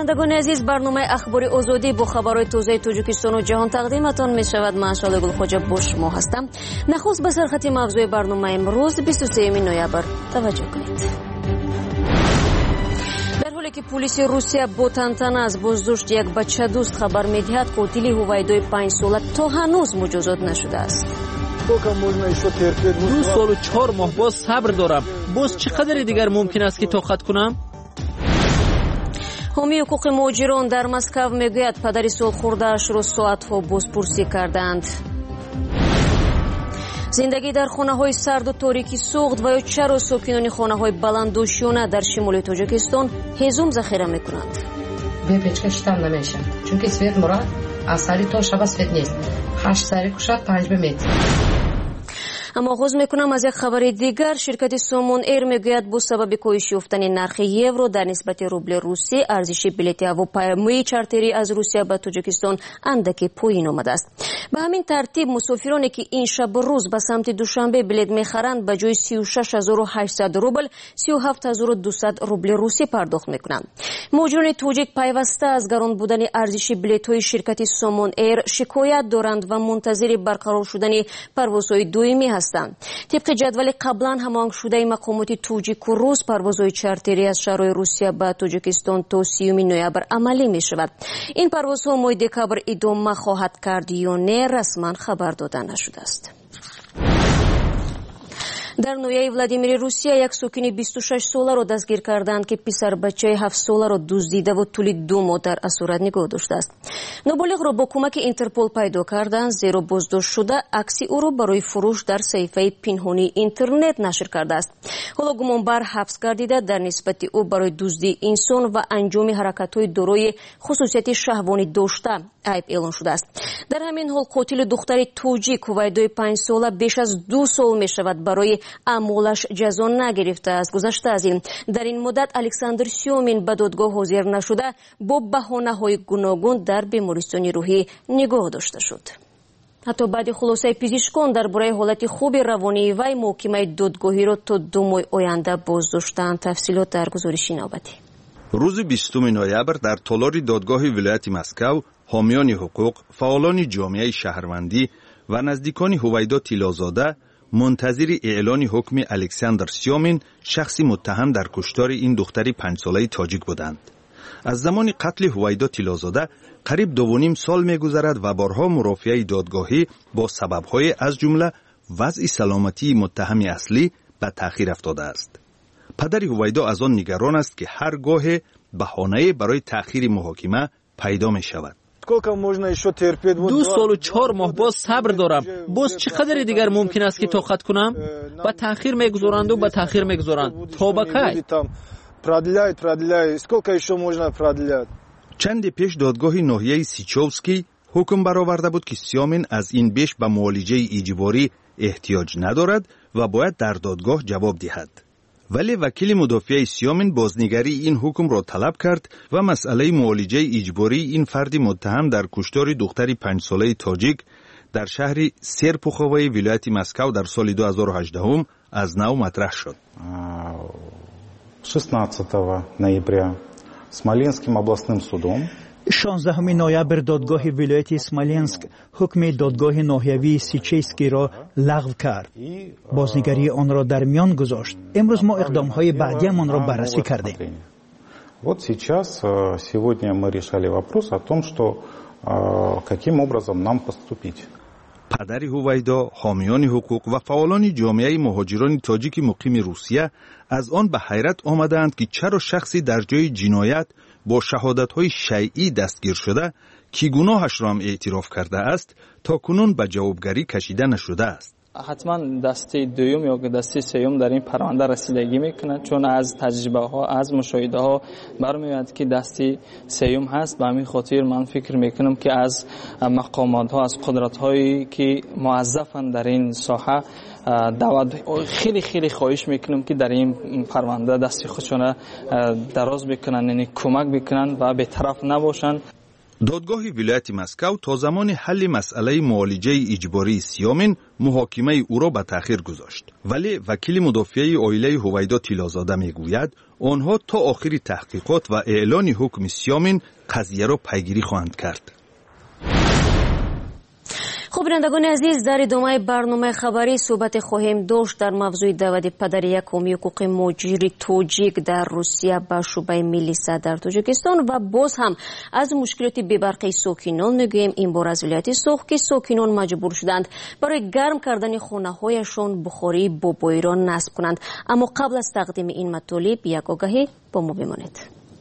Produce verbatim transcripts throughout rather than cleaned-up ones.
شنوندگان عزیز، برنامه اخباری آزادی با خبرهای تازه تاجیکستان و جهان تقدیمتان می شود. من شعله گلخوجه با شما هستم. نخست به سرخط موضوع برنامه امروز بیست و سوم نوامبر توجه کنید. در حالی که پلیس روسیه با تنتنه از بازداشت یک بچه دوست خبر می دهد، قاتل هویدای پنج ساله تا هنوز مجازات نشده است. دو سال و چهار ماه باز صبر دارم. باز چقدر دیگر ممکن است که طاقت کنم؟ حامی حقوق مهاجران در مسکو میگوید پدر سالخورده‌اش را ساعت‌ها بازپرسی کردند. زندگی در خانه‌های سرد و تاریکی سوخت و یا چرا ساکنان خانه‌های بلند و شونه در شمال تاجیکستان هیزم ذخیره می‌کنند؟ به پیچکش там نمیشه. چون свет مراد از سری تا شب свет نیست. هشت سری کشد پنج به متر. اما آغاز میکنم از یک خبر دیگر. شرکت سامون ایر میگوید با سبب کاهش یافتن نرخ یورو در نسبت روبل روسی، ارزش بلیط هواپیمایی چارتری از روسیه به تاجیکستان اندکی پایین آمده است. به همین ترتیب مسافرانی که این شب و روز به سمت دوشنبه بلیط میخرند به جای سی و شش هزار و هشتصد روبل سی و هفت هزار و دویست روبل روسی پرداخت میکنند. مهاجران تاجیک پیوسته از گران بودن ارزش بلیط های شرکت سامون ایر شکایت دارند و منتظر برقرار شدن پروازهای دومی هستند. طبق جدول قبلا هماهنگ شده مقامات تاجیک و روس، پروازهای چارتری از شهرهای روسیه به تاجیکستان تا سیوم نوامبر عملی می شود. این پروازها ماه دکبر ادامه خواهد کرد یا نه رسما خبر داده نشده است. در نویای ولادیمیر روسیه یک ساکن بیست و شش ساله را دستگیر کردند که پسر بچه هفت ساله را دزدیده و طول دو ماه در اسارت نگاه داشته است. نابالغ را با کمک اینترپل پیدا کردند، زیرا بازداشت شده عکس او را برای فروش در صفحه پنهانی اینترنت نشر کرده است. حالا گمانبر حبس گردیده در نسبت او برای دزدی انسان و انجام حرکت‌های دارای خصوصیت شهوانی داشته عیب اعلان شده است. در همین حال قاتل دختر تاجیک هویدای پنج ساله بیش از دو سال می شود برای اعمالش جزا نگرفته است. گذشته از این در این مدت الکساندر سیومین به دادگاه حاضر نشده با بهانه‌های گوناگون در بیمارستان روحی نگاه داشته شد. حتی بعد خلاصه پزشکان درباره حالت خوب روانی وی محکمه دادگاهی را تا دو ماه آینده بازداشتند. تفصیلات در گزارش نوبتی. روز بیستم نوامبر در تالار دادگاه ولایت مسکو حامیان حقوق، فعالان جامعه شهروندی و نزدیکان هویدا طلازاده منتظر اعلان حکم الکساندر سیومین، شخصی متهم در کشتار این دختر پنج ساله تاجیک بودند. از زمان قتل هویدا طلازاده قریب دو و نیم سال می‌گذرد و بارها مرافعه دادگاهی با سبب‌های از جمله وضع سلامتی متهم اصلی به تأخیر افتاده است. پدر هویدا از آن نگران است که هرگاه بهانه برای تأخیر محاکمه پیدا می‌شود. دو سال و چهار ماه باز صبر دارم. باز چقدر دیگر ممکن است که طاقت کنم؟ با تأخیر میگذارند و با تأخیر میگذارند. تا با کی؟ چند پیش دادگاه ناحیه سیچوفسکی حکم برآورده بود که سیومین از این بیش به معالجه اجباری احتیاج ندارد و باید در دادگاه جواب دهد. ولی وکیل مدافع سیومین بازنگری این حکم را طلب کرد و مسئله معالجه اجباری این فرد متهم در کشتار دختری پنج ساله تاجیک در شهر سرپوخوای ولایت مسکو در سال دو هزار و هجده از نو مطرح شد. шестнадцатого ноября Смоленским областным судом شانزدهم نوامبر دادگاه ولایت سمولنسک حکم دادگاه ناحیوی سیچیسکی را لغو کرد. بازنگری آن را در میان گذاشت. امروز ما اقدام‌های بعدی آن را بررسی کردیم. Вот сейчас сегодня мы решали вопрос о том, что каким образом нам поступить. پدر هویدا، حامیان حقوق و فعالان جامعه مهاجران تاجیک مقیم روسیه از آن به حیرت آمدند که چرا شخصی در جای جنایت با شهادت‌های شیعی دستگیر شده که گناهش را هم اعتراف کرده است تا کنون به جوابگری کشیده نشده است. حتما دسته دوم یا دسته سوم در این پرونده رسیدگی میکنه، چون از تجربه ها از مشاهده ها برمیاد که دسته سوم هست. به همین خاطر من فکر میکنم که از مقامات ها، از قدرت هایی که موظفن در این ساحه دعوت خیلی خیلی خواهش میکنم که در این پرونده دست خودشون دراز بکنن، یعنی کمک بکنن و به طرف نباشن. دادگاه ولایت مسکو تا زمان حل مسئله معالجه اجباری سیامین محاکمه او را به تأخیر گذاشت. ولی وکیل مدافع عائله هویدا طلازاده میگوید آنها تا آخر تحقیقات و اعلان حکم سیامین قضیه را پیگیری خواهند کرد. خب بینندگان عزیز، در ادامه برنامه خبری صحبت خواهیم داشت در موضوع دعوت پدر یکم حقوق مهاجر تاجیک در روسیه به شعبه ملیسا در تاجیکستان و باز هم از مشکلات بی‌برقی ساکنان میگوییم. این بار از ولایت سوخ که ساکنان مجبور شدند برای گرم کردن خانه‌هایشان بخاری با بایران نصب کنند. اما قبل از تقدیم این مطالب یک آگاهی با ما بمانید.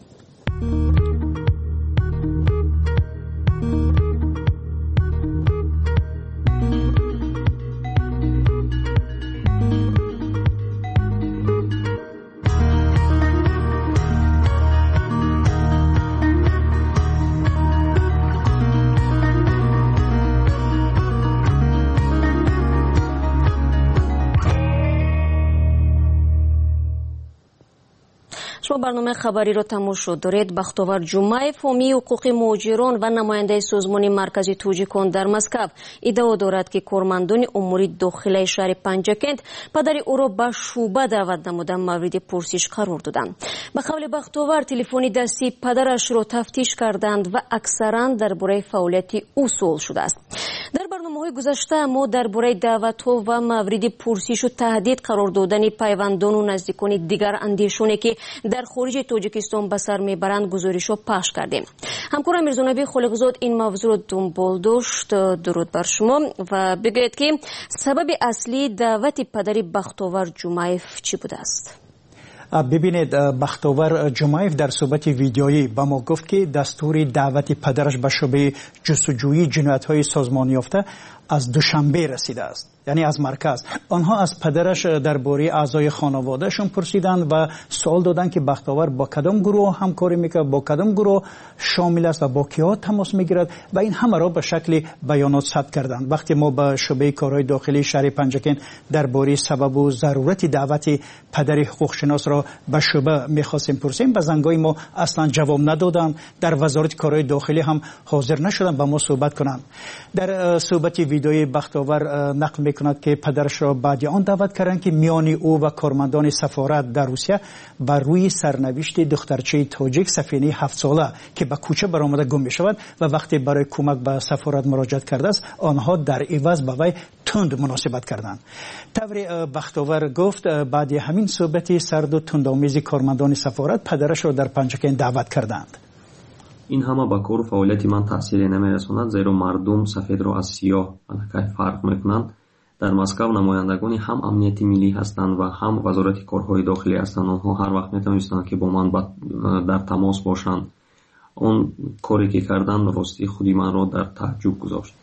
شما برنامه خبری را تماشا دارید. بختاور جمعیف حامی حقوق مهاجران و نماینده سازمان مرکزی توجیکان در مسکو ادعا دارد که کارمندان امور داخلی شهر پنجکند پدر او را به شعبه دعوت نموده مورد پرسش قرار دادند. به قول بختاور تلفن دستی پدرش را تفتیش کردند و اکثرا درباره فعالیت او سوال شده است. در برنامه‌های گذشته ما درباره دعوت‌ها و مورد پرسش و تهدید قرار دادن پیوندان و نزدیکان دیگر اندیشانی که در خارج تاجیکستان به سر میبرند گزارش‌ها پخش کردیم. همکار میرزانبی خالقزاد این موضوع را دنبال داشت. درود بر شما و بگویید که سبب اصلی دعوت پدر بختاور جمعیف چی بوده است؟ ببینید، بختاور جمعیف در صحبت ویدیویی با ما گفت که دستور دعوت پدرش به شعبه جستجویی جنایت‌های سازمان یافته از دوشنبه رسیده است، یعنی از مرکز. آنها از پدرش درباره اعضای خانوادهشون پرسیدند و سوال دادند که بختاور با کدام گروه همکاری میکنه، با کدام گروه شامل است و با کیا تماس میگیرد و این همه را به شکل بیانات ثبت کردند. وقتی ما به شعبه کارهای داخلی شهر پنجکن درباره سبب و ضرورت دعوت پدر حقوق شناس را به شعبه میخواستیم پرسیم، به زنگای ما اصلا جواب ندادند. در وزارت کارهای داخلی هم حاضر نشدند با ما صحبت کنند. در صحبت ویدیوی بختاور نقل میکند که پدرش را بعد آن دعوت کردند که میان او و کارمندان سفارت در روسیه بر روی سرنوشت دخترچه تاجیک سفینه هفت ساله که به کوچه برآمده گم میشود و وقتی برای کمک به سفارت مراجعت کرده است آنها در عوض به وی تند مناسبت کردند. طور بختاور گفت بعد همین صحبت سرد و تندآمیز کارمندان سفارت پدرش را در پنجکن دعوت کردند. این همه با کار و فعالیت من تأثیری نمی‌رساند، زیرا مردم سفید را از سیاه الکی فرق می‌کنند. در مسکو نمایندگان هم امنیت ملی هستند و هم وزارت کارهای داخلی هستند. آنها هر وقت می‌توانستند که با من در تماس باشند. اون کاری که کردند راستی خودی من را در تعجب گذاشت.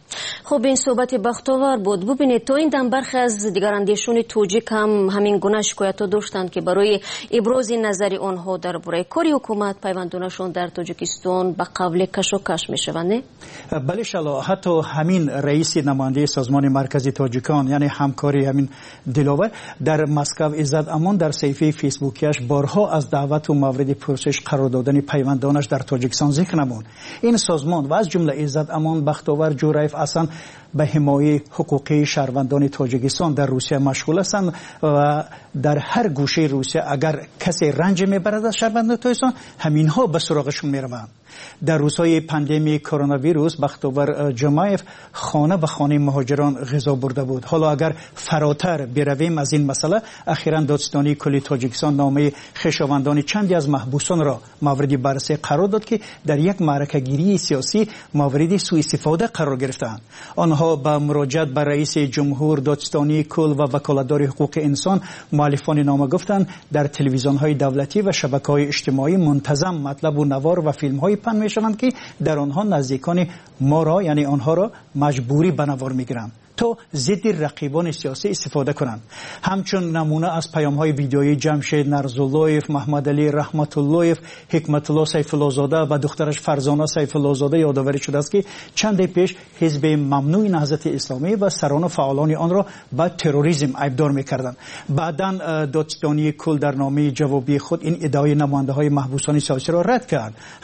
خب این صحبت بختاور بود. ببینید تا این دم برخی از دیگر اندیشان توجیک هم همین گونه شکایت‌ها داشتند که برای ابراز نظر آنها درباره کاری حکومت پیوندانشان در تاجیکستان به قبل کش و کش می‌شوند. بله شلا، حتی همین رئیس نماینده سازمان مرکزی تاجیکان یعنی همکاری همین دلاور در مسکو عزت امان در صفحه فیسبوکیش بارها از دعوت و مورد پرسش قرار دادن پیوندانش در تاجیکستان ذکر نمود. این سازمان و از جمله عزت امان بختاور جورایف اصلا به حمایت حقوقی شهروندان تاجیکستان در روسیه مشغول هستند و در هر گوشه روسیه اگر کسی رنج میبرد از شهروندان تاجیکستان همینها به سراغشون میروند. در روزهای پاندمی کرونا ویروس بختاور جمعیف خانه به خانه مهاجران غذا برده بود. حالا اگر فراتر برویم از این مسئله، اخیراً دادستانی کلی تاجیکستان نامه خویشاوندان چندی از محبوسان را مورد بررسی قرار داد که در یک معرکه گیری سیاسی مورد سوء استفاده قرار گرفتند. آنها با مراجعت به رئیس جمهور، دادستانی کل و وکالتدار حقوق انسان مؤلفان نامه گفتند در تلویزیون‌های دولتی و شبکه‌های اجتماعی منتظم مطلب و نوار و فیلم‌های پخش می‌شوند که در آنها نزدیکان ما را یعنی آنها را مجبوری به نوار می‌گیرند تا ضد رقیبان سیاسی استفاده کنند. همچون نمونه از پیام‌های ویدیویی جمشید نرزاللهیف، محمد علی رحمت اللهیف، حکمت الله سیف الله زاده و دخترش فرزانه سیف الله زاده یادآوری شده است که چند پیش حزب ممنوع نهضت اسلامی و سران و فعالان آن را به تروریسم ایبدار می‌کردند. بعداً دادستانی کل در نامه جوابی خود این ادعای نماینده‌های محبوسان سیاسی را رد کرد. همچنین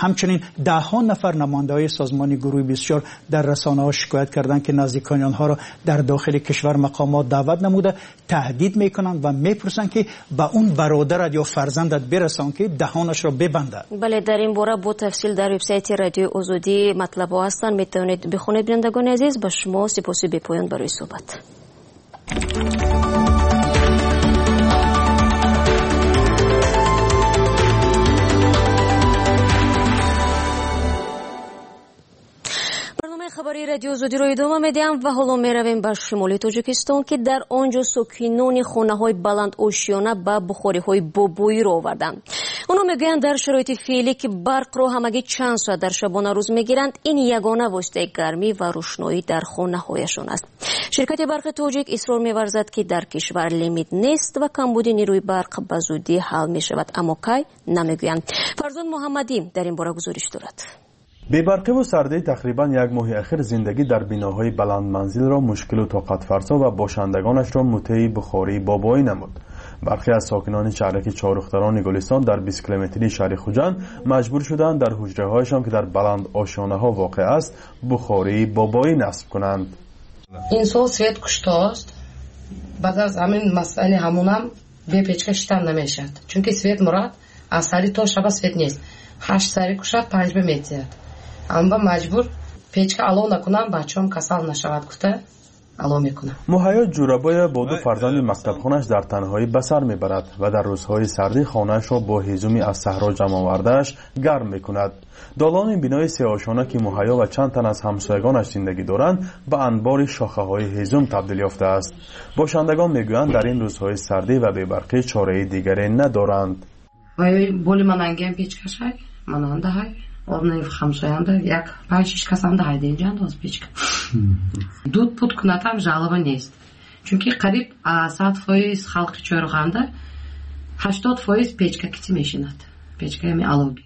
ده ها نفر نماینده‌های سازمان گروه بیست و چهار در رسانه‌ها شکایت کردند که نزدیکان آنها را در داخل کشور مقامات دعوت نموده تهدید میکنند و میپرسند که به اون برادرت یا فرزندت برسان که دهانش را ببنده. بله، در این باره با تفصیل در وبسایت رادیو آزادی مطلب ها هستند، میتونید بخونید. بینندگان عزیز، با شما سپاسی بی پایان برای صحبت. خبری رادیو آزادی رو ادامه میدیم و حالا میرویم به شمال تاجیکستان که در آنجا ساکنان خانه‌های بلند آشیانه به بخاری‌های بابایی را آوردند. اونا میگویند در شرایط فعلی که برق را همگی چند ساعت در شبانه روز میگیرند، این یگانه واسطه گرمی و روشنایی در خانه‌هایشان است. شرکت برق تاجیک اصرار می‌ورزد که در کشور لیمیت نیست و کمبود نیروی برق به زودی حل می‌شود، اما کی نمیگویند. فرزان محمدی در این باره گزارش دارد. بی‌برقی و سردی تقریبا یک ماه اخیر زندگی در بناهای بلند منزل را مشکل و طاقت فرسا و باشندگانش را مطیع بخاری بابایی نمود. برخی از ساکنان شهرک چهارختران گلستان در بیست کیلومتری شهر خوجند مجبور شدند در حجره هایشان که در بلند آشیانه ها واقع است بخاری بابایی نصب کنند. این سال سویت کشتاست. بعد از همین مسئله همونم به پیچکه شدن نمیشد، چون که سویت مراد از سری تا شب سویت نیست. هشت سری کشد پنج به میتید. اما مجبور پیچکه علو نکنم بچه‌ام کسل نشود گفته علو میکنم. مهیا جورابای با دو فرزند مکتبخانش در تنهایی به سر میبرد و در روزهای سردی خانه‌اش را با هیزمی از صحرا جمع آورده‌اش گرم میکند. دالان بنای سه آشانه که مهیا و چند تن از همسایگانش زندگی دارند به انبار شاخه‌های هیزم تبدیل یافته است. باشندگان میگویند در این روزهای سردی و بی‌برقی چاره‌ای دیگری ندارند. وای بولی من انگام پیچکشای من آنده های اون همساینده یک پنج شش کس هم دهیده اینجا انداز پیچکه دود پود کناتم جالبه نیست، چون که قریب صد فایز خلق چهارخانده هشتاد فایز پیچکه کتی میشیند، پیچکه همی علوگی.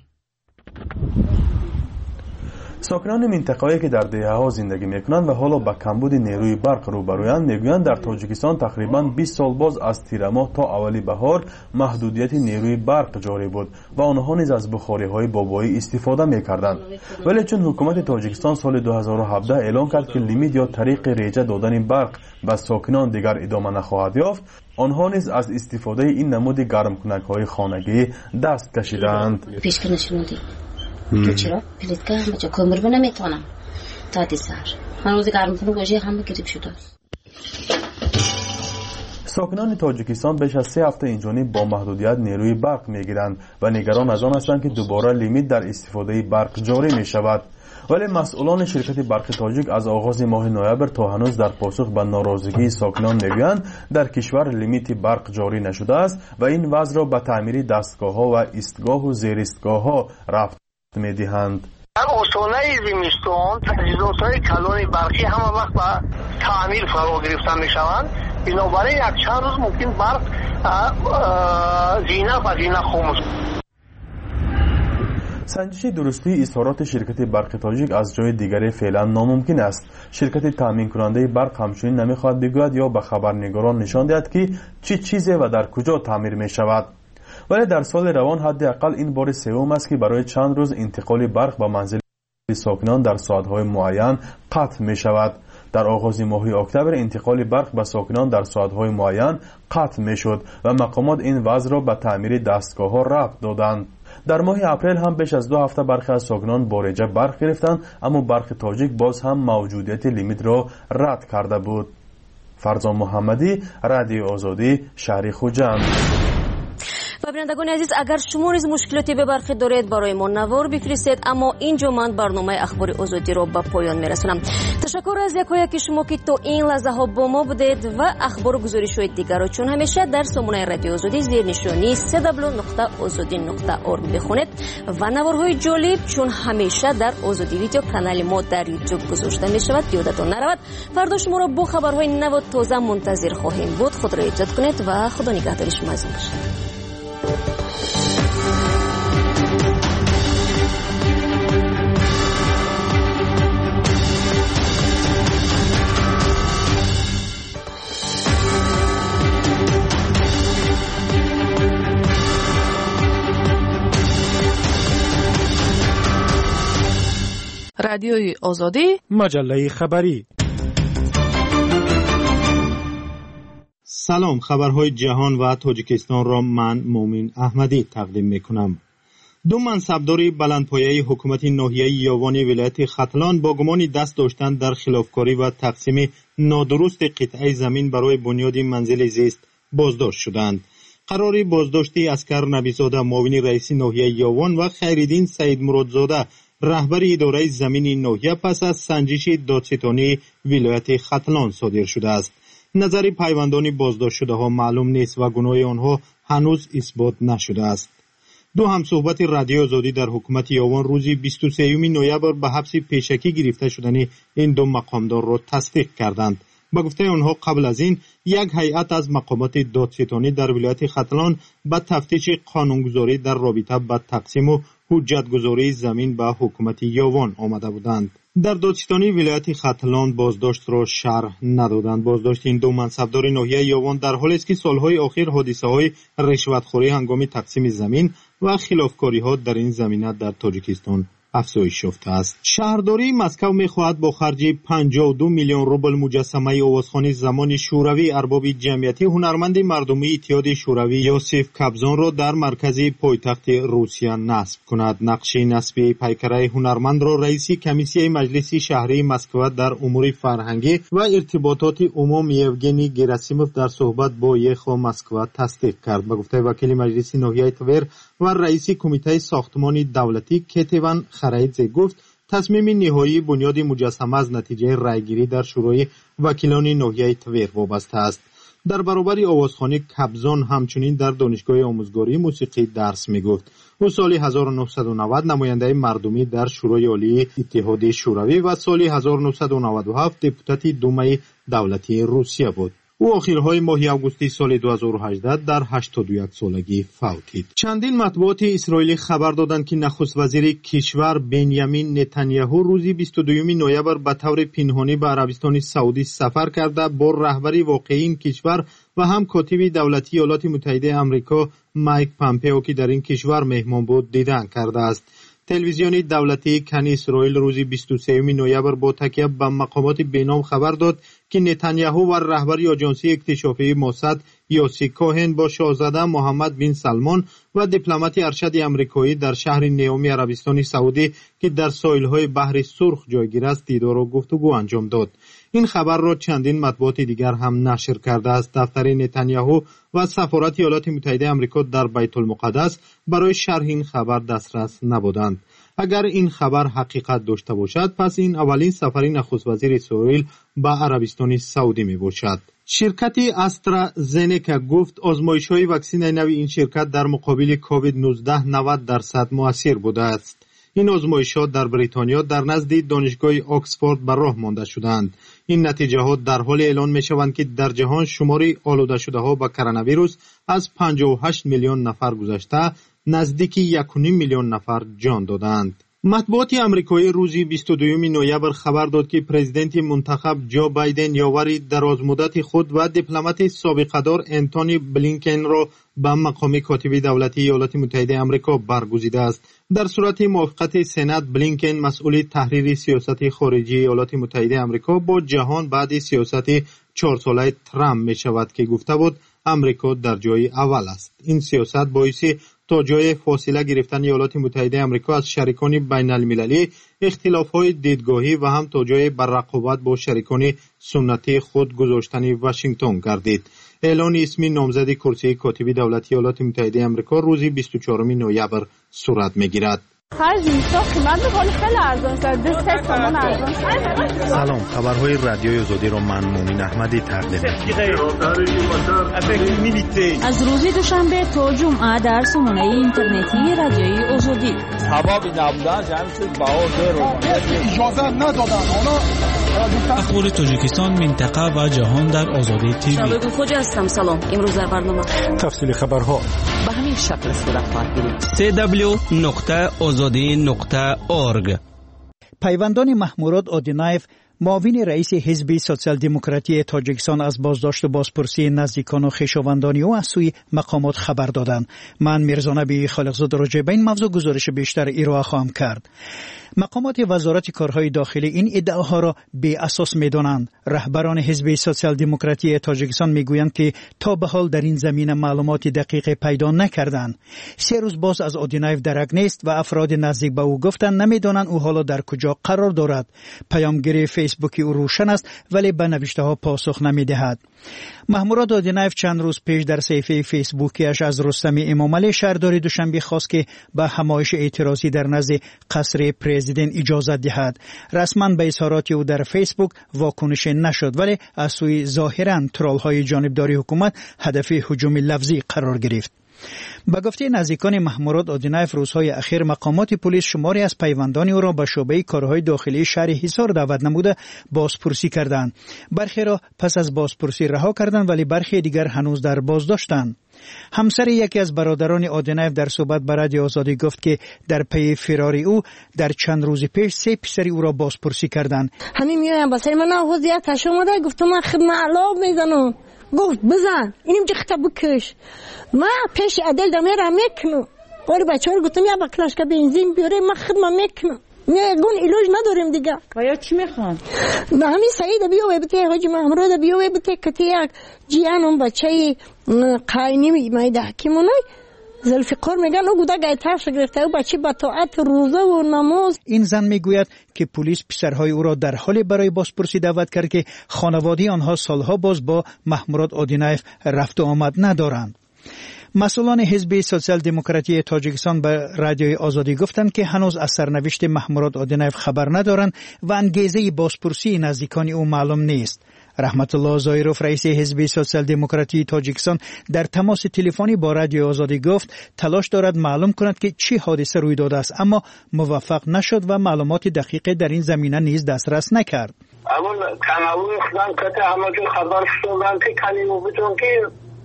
ساکنان منطقه‌ای که در دهه‌ها زندگی میکنند و حالا با کمبود نیروی برق روبرویند میگویند در تاجیکستان تقریباً بیست سال باز از تیر ماه تا اولی بهار محدودیت نیروی برق جاری بود و آنها نیز از بخاری‌های بابایی استفاده میکردند. ولی چون حکومت تاجیکستان سال دو هزار و هفده اعلام کرد که لیمیت یا طریق ریجه دادن برق به ساکنان دیگر ادامه نخواهد یافت، آنها نیز از استفاده این نمود گرم کنک‌های خانگی دست کشیدند. تو چرا؟ پلیتگاه همه جا کمر رو نمیتونم تا دیسر هنوز گرم کنو گوشی همه گریب شده. ساکنان تاجیکستان بیش از سه هفته اینجانی با محدودیت نیروی برق میگیرند و نگران از آن هستند که دوباره لیمیت در استفاده برق جاری می شود. ولی مسئولان شرکت برق تاجیک از آغاز ماه نوامبر تا هنوز در پاسخ به ناراضگی ساکنان میگویند در کشور لیمیت برق جاری نشده است و این وضع را به تعمیر دستگاه‌ها و ایستگاه و زیرایستگاه‌ها رفت میدهند. در استانه زمستان تجهیزات‌های کلان برقی همه وقت به تعمیر فرا گرفته میشوند، بنابراین یک چند روز ممکن برق زینه و زینه خاموش. سنجش درستی اظهارات شرکت برق تاجیک از جای دیگری فعلا ناممکن است. شرکت تامین کننده برق همچنین نمیخواهد بگوید یا به خبرنگاران نشان دهد که چی چیزی و در کجا تعمیر می شود. ولی در سال روان حداقل این بار سوم است که برای چند روز انتقال برق به منزل ساکنان در ساعت‌های معین قطع می شود. در آغاز ماه اکتبر انتقال برق به ساکنان در ساعت‌های معین قطع می شد و مقامات این وضع را به تعمیر دستگاه‌ها ربط دادند. در ماه اپریل هم بیش از دو هفته برخی از ساکنان بارجه برق گرفتند، اما برق تاجیک باز هم موجودیت لیمیت را رد کرده بود. فرزان محمدی، رادیو آزادی، شهر خوجند. و بینندگان عزیز، اگر شما نیز مشکلاتی به برق دارید برای ما نوار بفرستید. اما اینجا من برنامه اخبار آزادی را به پایان میرسونم. تشکر از یکایک که شما که تا این لحظه ها با ما بودید و اخبار و گزارش های دیگر را چون همیشه در سامانه رادیو آزادی زیر نشانی سه دبلیو نقطه آزادی نقطه اورگ بخونید و نوارهای جالب چون همیشه در آزادی ویدیو کانال ما در یوتیوب گذاشته می شود. یادتان نرود فردا شما را با خبرهای نو و تازه منتظر خواهیم بود. خود را ایجاد کنید و خدا نگهدار شما باشه. رادیوی آزادی، مجله خبری. سلام، خبرهای جهان و تاجیکستان را من مومن احمدی تقدیم میکنم. دو منصبدار بلندپایه حکومت ناحیه یاوان ولایت ختلان با گمان دست داشتن در خلافکاری و تقسیم نادرست قطعه زمین برای بنیاد منزل زیست بازداشت شدند. قرار بازداشتی اسکر نبیزاده معاون رئیس ناحیه یاوان و خیرالدین سعید مرادزاده رهبر اداره زمین ناحیه پس از سنجش دادستانی ولایت ختلان صادر شده است. نظر پیوندان بازداشت شده ها معلوم نیست و گناه آنها هنوز اثبات نشده است. دو همصحبت رادیو آزادی در حکومت یاوان روز بیست و سوم نوامبر به حبس پیشکی گرفته شدن این دو مقامدار را تصدیق کردند. با گفته آنها قبل از این یک هیئت از مقامات دادستانی در ولایت ختلان به تفتیش قانونگذاری در رابطه با تقسیم و حجتگذاری زمین به حکومت یاوان آمده بودند. در دادستانی ولایت ختلان بازداشت را شرح ندادند. بازداشت این دو منصبدار ناحیه یاوان در حالی است که سالهای اخیر حادثه های رشوتخوری هنگام تقسیم زمین و خلافکاری ها در این زمینه در تاجیکستان افزایش یافته است. شهرداری مسکو می‌خواهد با خرج پنجاه و دو میلیون روبل مجسمه آوازخوانی زمان شوروی ارباب جمعیتی هنرمند مردمی اتحاد شوروی یوسف کابزون را در مرکز پایتخت روسیه نصب کند. نقش نصب پیکره هنرمند را رئیس کمیسیه مجلس شهری مسکو در امور فرهنگی و ارتباطات عموم یوگنی گراسیموف در صحبت با یخو مسکو تصدیق کرد. به گفته وکیل مجلس ناحیه تور و رئیس کمیته ساختمان دولتی کتیوان خرایدزه گفت تصمیم نهایی بنیاد مجسمه از نتیجه رایگیری در شورای وکیلان ناحیه تور وابسته است. در برابر آوازخوانی کابزون همچنین در دانشگاه آموزگاری موسیقی درس میگفت. او سال هزار و نهصد و نود نماینده مردمی در شورای عالی اتحاد شوروی و سال هزار و نهصد و نود و هفت دپوتات دومای دولتی روسیه بود. او آخرهای ماه آگوست سال دو هزار و هجده در هشتاد و یک سالگی فوتید. چندین مطبوعات اسرائیلی خبر دادند که نخست وزیر کشور بنیامین نتانیاهو روز بیست و دو نوامبر به طور پنهانی به عربستان سعودی سفر کرده با رهبر واقعی این کشور و هم کاتب دولتی ایالات متحده آمریکا مایک پامپئو که در این کشور مهمان بود دیدن کرده است. تلویزیون دولتی کن اسرائیل روز بیست و سوم نوامبر با تکیه به مقامات بینام خبر داد که نتانیاهو و رهبر آژانسی اکتشافی موساد یوسی کوهن با شاهزاده محمد بن سلمان و دیپلمات ارشد آمریکایی در شهر نیومی عربستان سعودی که در ساحل‌های بحر سرخ جایگیر است دیدار و گفتگو انجام داد. این خبر را چندین مطبوعات دیگر هم نشر کرده است. دفتر نتانیاهو و سفارت ایالات متحده آمریکا در بیت المقدس برای شرح این خبر دسترس نبودند. اگر این خبر حقیقت داشته باشد پس این اولین سفر نخست وزیر اسرائیل به عربستان سعودی می باشد. شرکت استرازنیکا گفت آزمایش‌های واکسن نو این شرکت در مقابل کووید نوزده نود درصد مؤثر بوده است. این آزمایش‌ها در بریتانیا در نزد دانشگاه آکسفورد بر راه مانده شدند. این نتیجه‌ها در حال اعلان می‌شوند که در جهان شمار آلوده شده‌ها با کرونا ویروس از پنجاه و هشت میلیون نفر گذشته نزدیک یک و نیم میلیون نفر جان دادند. مطبوعات آمریکایی روز بیست و دو نوامبر خبر داد که پرزیدنت منتخب جو بایدن یاوری درازمدت خود و دیپلمات سابقه‌دار انتونی بلینکن را به مقام کاتب دولتی ایالات متحده آمریکا برگزیده است. در صورت موافقت سنا بلینکن مسئول تحریر سیاست خارجی ایالات متحده آمریکا با جهان بعد سیاست چهار ساله ترامپ می شود که گفته بود آمریکا در جای اول است. این سیاست باعث تا جای فاصله گرفتن ایالات متحده آمریکا از شریکان بین المللی، اختلاف‌های دیدگاهی و هم تا جای بر رقابت با شریکان سنتی خود گذاشتن واشنگتن گردید. اعلان اسم نامزد کرسی کاتب دولتی ایالات متحده آمریکا روز بیست و چهارم نوامبر صورت می‌گیرد. سلام، خبرهای رادیوی آزادی را من مومن احمدی تقدیم می‌کنم. از روز دوشنبه تا جمعه در سامانه اینترنتی رادیوی آزادی. سبب نبودن جمعیت بهادر اجازه ندادن. اخبار تاجیکستان، منطقه و جهان در آزادی تیوی. شبکه خوجا هستم. سلام. امروز در برنامه تفصیل خبرها به همین شکل صورت خواهد گرفت. سی دبلیو نقطه آزادی نقطه اورگ. پیوندان محمورات آدینایف معاون رئیس حزب سوسیال دموکراتی تاجیکستان از بازداشت و بازپرسی نزدیکان و خویشاوندان او از سوی مقامات خبر دادند. من میرزا نبی خالقزاد راجع به این موضوع گزارش بیشتر ارائه خواهم کرد. مقامات وزارت کارهای داخلی این ادعاها را بی اساس می‌دانند. رهبران حزب سوسیال دموکراتی تاجیکستان میگویند که تا به حال در این زمینه معلومات دقیق پیدا نکردند. سه روز باز از اودینایف درک نیست و افراد نزدیک به او گفتند نمی‌دانند او حالا در کجا قرار دارد. پیامگیر فیسبوکی او روشن است ولی به نوشته‌ها پاسخ نمی‌دهد. محمود اودینایف چند روز پیش در صفحه فیسبوکیش از رستم امامعلی شهردار دوشنبه خواست که به همایش اعتراضی در نزد قصر پرزیدنت اجازه دهد. رسما به اظهارات او در فیسبوک واکنش نشد ولی از سوی ظاهرا ترول‌های جانبداری حکومت هدف هجوم لفظی قرار گرفت. با گفته نزدیکان محمود اودینایف روزهای اخیر مقامات پلیس شماری از پیوندان او را به شعبه کارهای داخلی شهر حصار دعوت نموده بازپرسی کردند. برخی را پس از بازپرسی رها کردند ولی برخی دیگر هنوز در بازداشتند. همسر یکی از برادران اودینایف در صحبت با رادیو آزادی گفت که در پی فراری او در چند روز پیش سه پسری او را بازپرسی کردند. همین میایم با سر من آوازیت اومده گفتم من خدمت علاب میزنم. گفت بزن اینم جخته بکش. ما پیش عدل دمیرم میکنم. ولی بچه ها گفتم یا با کلاشکا بنزین بیاره من خدمت میکنم. میگون ایلوج نداریم دیگه. بایا چی میخوان؟ به همین سعید بیاوه بته حاجی محمود بیاوه بته کتی یک جیانم بچه قاینی میده حکیمونای ذوالفقار میگن او گوده گایترش گرفته او بچه با طاعت روزه و نماز. این زن میگوید که پلیس پسرهای او را در حال برای بازپرسی دعوت کرد که خانواده آنها سالها باز با محمود اودینایف رفت و آمد ندارند. مسئولان حزب سوسیال دموکراتی تاجیکستان به رادیوی آزادی گفتند که هنوز از سرنوشت محمود اودینایف خبر ندارند و انگیزه بازپرسی نزدیکان او معلوم نیست. رحمت الله زایروف رئیس حزب سوسیال دموکراتی تاجیکستان در تماس تلفنی با رادیو آزادی گفت تلاش دارد معلوم کند که چه حادثه روی داده است اما موفق نشد و معلومات دقیق در این زمینه نیز دسترس نکرد. اما کانالوی خدان کته همه جو خبر شدن که کانیمو بتون که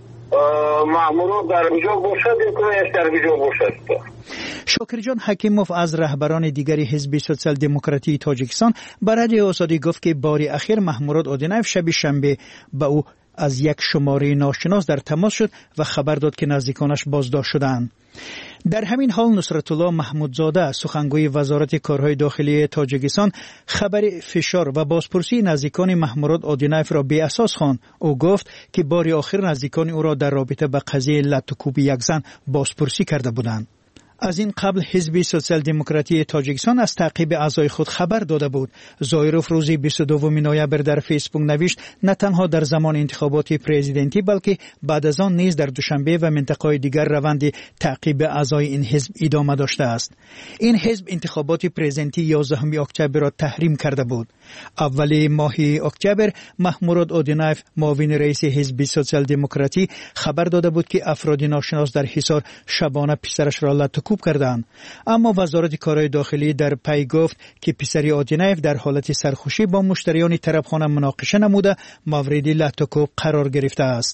مامورو در کجا باشد یا در کجا باشد. شاکر جان حکیموف از رهبران دیگری حزب سوسیال دموکراتی تاجیکستان به رادیو آزادی گفت که بار اخیر محمود اودینایف شب شنبه به او از یک شماره ناشناس در تماس شد و خبر داد که نزدیکانش بازداشت شدند. در همین حال نصرت الله محمودزاده سخنگوی وزارت کارهای داخلی تاجیکستان خبر فشار و بازپرسی نزدیکان محمود اودینایف را بی اساس خواند. او گفت که بار آخر نزدیکان او را در رابطه با قضیه لطوکوب یک زن بازپرسی کرده بودند. از این قبل حزب سوسیال دموکراتی تاجیکستان از تعقیب اعضای خود خبر داده بود. زایروف روز بیست و دوم نوامبر در فیسبوک نوشت نه تنها در زمان انتخابات پرزیدنتی بلکه بعد از آن نیز در دوشنبه و منطقه‌های دیگر روند تعقیب اعضای این حزب ادامه داشته است. این حزب انتخابات پرزیدنتی یازدهم اکتبر را تحریم کرده بود. اول ماه اکتبر محمود اودینایف معاون رئیس حزب سوسیال دموکراتی خبر داده بود که افراد ناشناس در حصار شبانه پسرش را لطوکوب کردند. اما وزارت کارهای داخلی در پی گفت که پسر اودینایف در حالت سرخوشی با مشتریان طرفخانه مناقشه نموده مورد لطوکوب قرار گرفته است.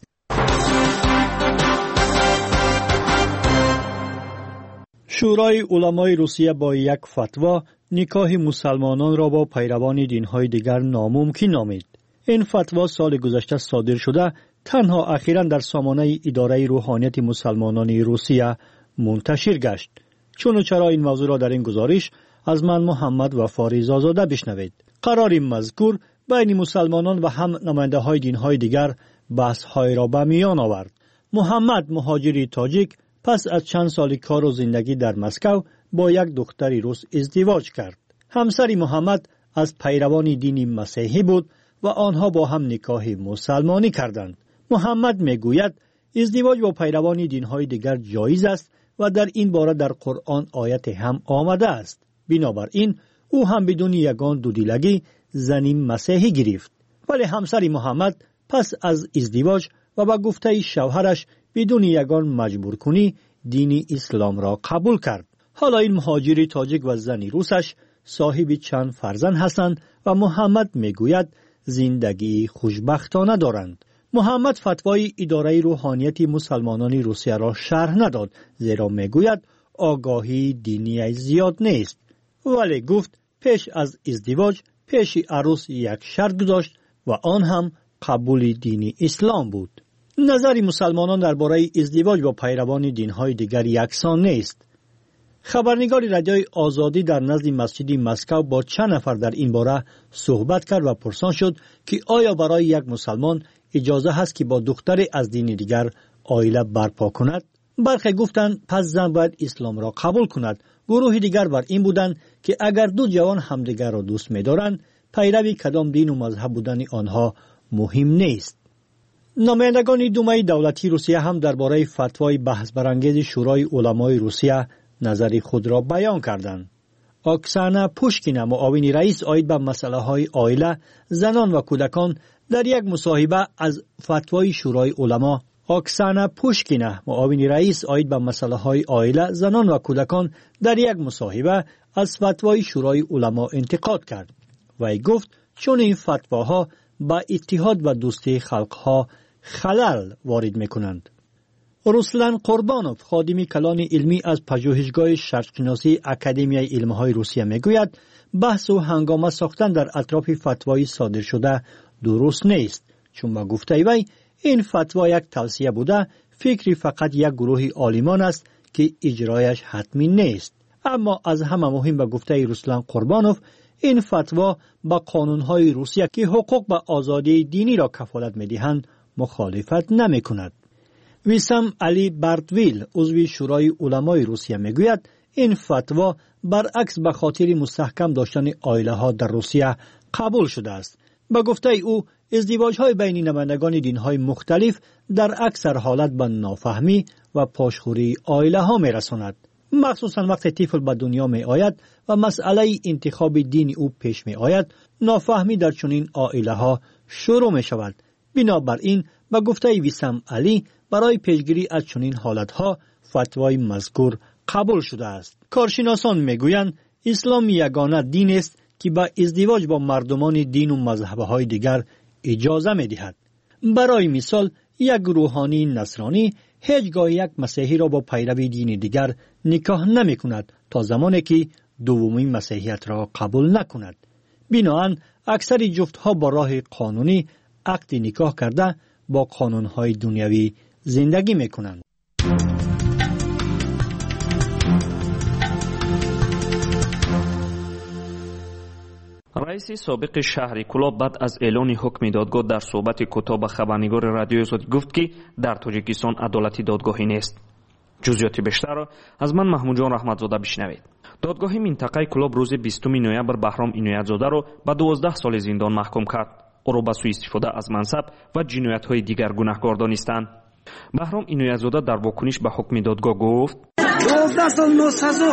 شورای علمای روسیه با یک فتوا نکاح مسلمانان را با پیروان دین‌های دیگر ناممکن نامید. این فتوا سال گذشته صادر شده تنها اخیراً در سامانه اداره روحانیت مسلمانان روسیه منتشر گشت. چون و چرا این موضوع را در این گزارش از من محمد وفاری زازاده بشنوید. قرار این مذکور بین مسلمانان و هم نماینده های دین های دیگر بحث های را به میان آورد. محمد مهاجری تاجیک پس از چند سال کار و زندگی در مسکو با یک دختری روس ازدواج کرد. همسر محمد از پیروان دین مسیحی بود و آنها با هم نکاح مسلمانی کردند. محمد میگوید ازدواج با پیروان دین‌های دیگر جایز است و در این باره در قرآن آیت هم آمده است. بنابراین او هم بدون یگان دودیلگی زنی مسیحی گرفت. ولی همسر محمد پس از ازدواج و با گفته شوهرش بدون یگان مجبور کنی دین اسلام را قبول کرد. حالا این مهاجر تاجیک و زنی روسش صاحب چند فرزند هستند و محمد میگوید زندگی خوشبختانه دارند. محمد فتوای اداره روحانیت مسلمانان روسیه را شرح نداد زیرا میگوید آگاهی دینی زیاد نیست. ولی گفت پیش از ازدواج پیش عروس یک شرط گذاشت و آن هم قبول دین اسلام بود. نظر مسلمانان درباره ازدواج با پیروان دین‌های دیگر یکسان نیست. خبرنگار رادیوی آزادی در نزد مسجد مسکو با چند نفر در این باره صحبت کرد و پرسان شد که آیا برای یک مسلمان اجازه هست که با دختر از دین دیگر عائله برپا کند؟ برخی گفتند پس زن باید اسلام را قبول کند. گروه دیگر بر این بودند که اگر دو جوان همدیگر را دوست می‌دارند، پیروی کدام دین و مذهب بودن آنها مهم نیست. نمایندگان دومای دولتی روسیه هم درباره فتوای بحث برانگیز شورای علمای روسیه نظر خود را بیان کردند. اکسانا پوشکینا معاون رئیس عاید به مسئله های عائله، زنان و کودکان در یک مصاحبه از فتوای شورای علما اکسانا پوشکینا معاون رئیس عاید به مسئله های عائله، زنان و کودکان در یک مصاحبه از فتوای شورای علما انتقاد کرد و ای گفت چون این فتواها با اتحاد و دوستی خلقها خلل وارد میکنند. روسلان قربانوف خادم کلان علمی از پژوهشگاه شرقشناسی اکادمیای علمهای روسیه میگوید بحث و هنگامه ساختن در اطراف فتوای صادر شده درست نیست، چون با گفته وی این فتوا یک توصیه بوده، فکری فقط یک گروه عالمان است که اجرایش حتمی نیست. اما از همه مهم به گفته روسلان قربانوف این فتوا با قانونهای روسیه که حقوق به آزادی دینی را کفالت میدهند مخالفت نمی کند. ویسام علی بارتویل عضو شورای علمای روسیه میگوید این فتوا برعکس به خاطر مستحکم داشتن عائله ها در روسیه قبول شده است. به گفته او ازدواج های بین نمایندگان دین های مختلف در اکثر حالت به نافهمی و پاشخوری عائله ها می رساند، مخصوصا وقتی طفل به دنیا می آید و مسئله انتخاب دین او پیش می آید. نافهمی در چنین عائله ها شروع می شود. بنابراین به گفته ویسام علی برای پیشگیری از چنین حالتها فتوای مذکور قبول شده است. کارشناسان میگویند اسلام یگانه دین است که با ازدواج با مردمان دین و مذهب‌های دیگر اجازه می‌دهد. برای مثال یک روحانی نصرانی هیچگاه یک مسیحی را با پیروی دین دیگر نکاح نمی‌کند تا زمانی که دومین مسیحیت را قبول نکند. بنابراین اکثر جفت‌ها با راه قانونی عقد نکاح کرده با قانون‌های دنیوی زندگی میکنند. رئیس سابق شهر کلاب بعد از اعلان حکم دادگاه در صحبت کوتاه به خبرنگار رادیوی آزادی گفت که در تاجیکستان عدالتی دادگاهی نیست. جزئیات بیشتر را از من محمود جان رحمتزاده بشنوید. دادگاه منطقه کلاب روز بیستم نوامبر بهرام عنایتزاده را به دوازده سال زندان محکوم کرد. او را به سوء استفاده از منصب و جنایت‌های دیگر گناهکار دانستند. بهرام عنایتزاده در واکنش به حکم دادگاه گفت دوازده سال ناسزا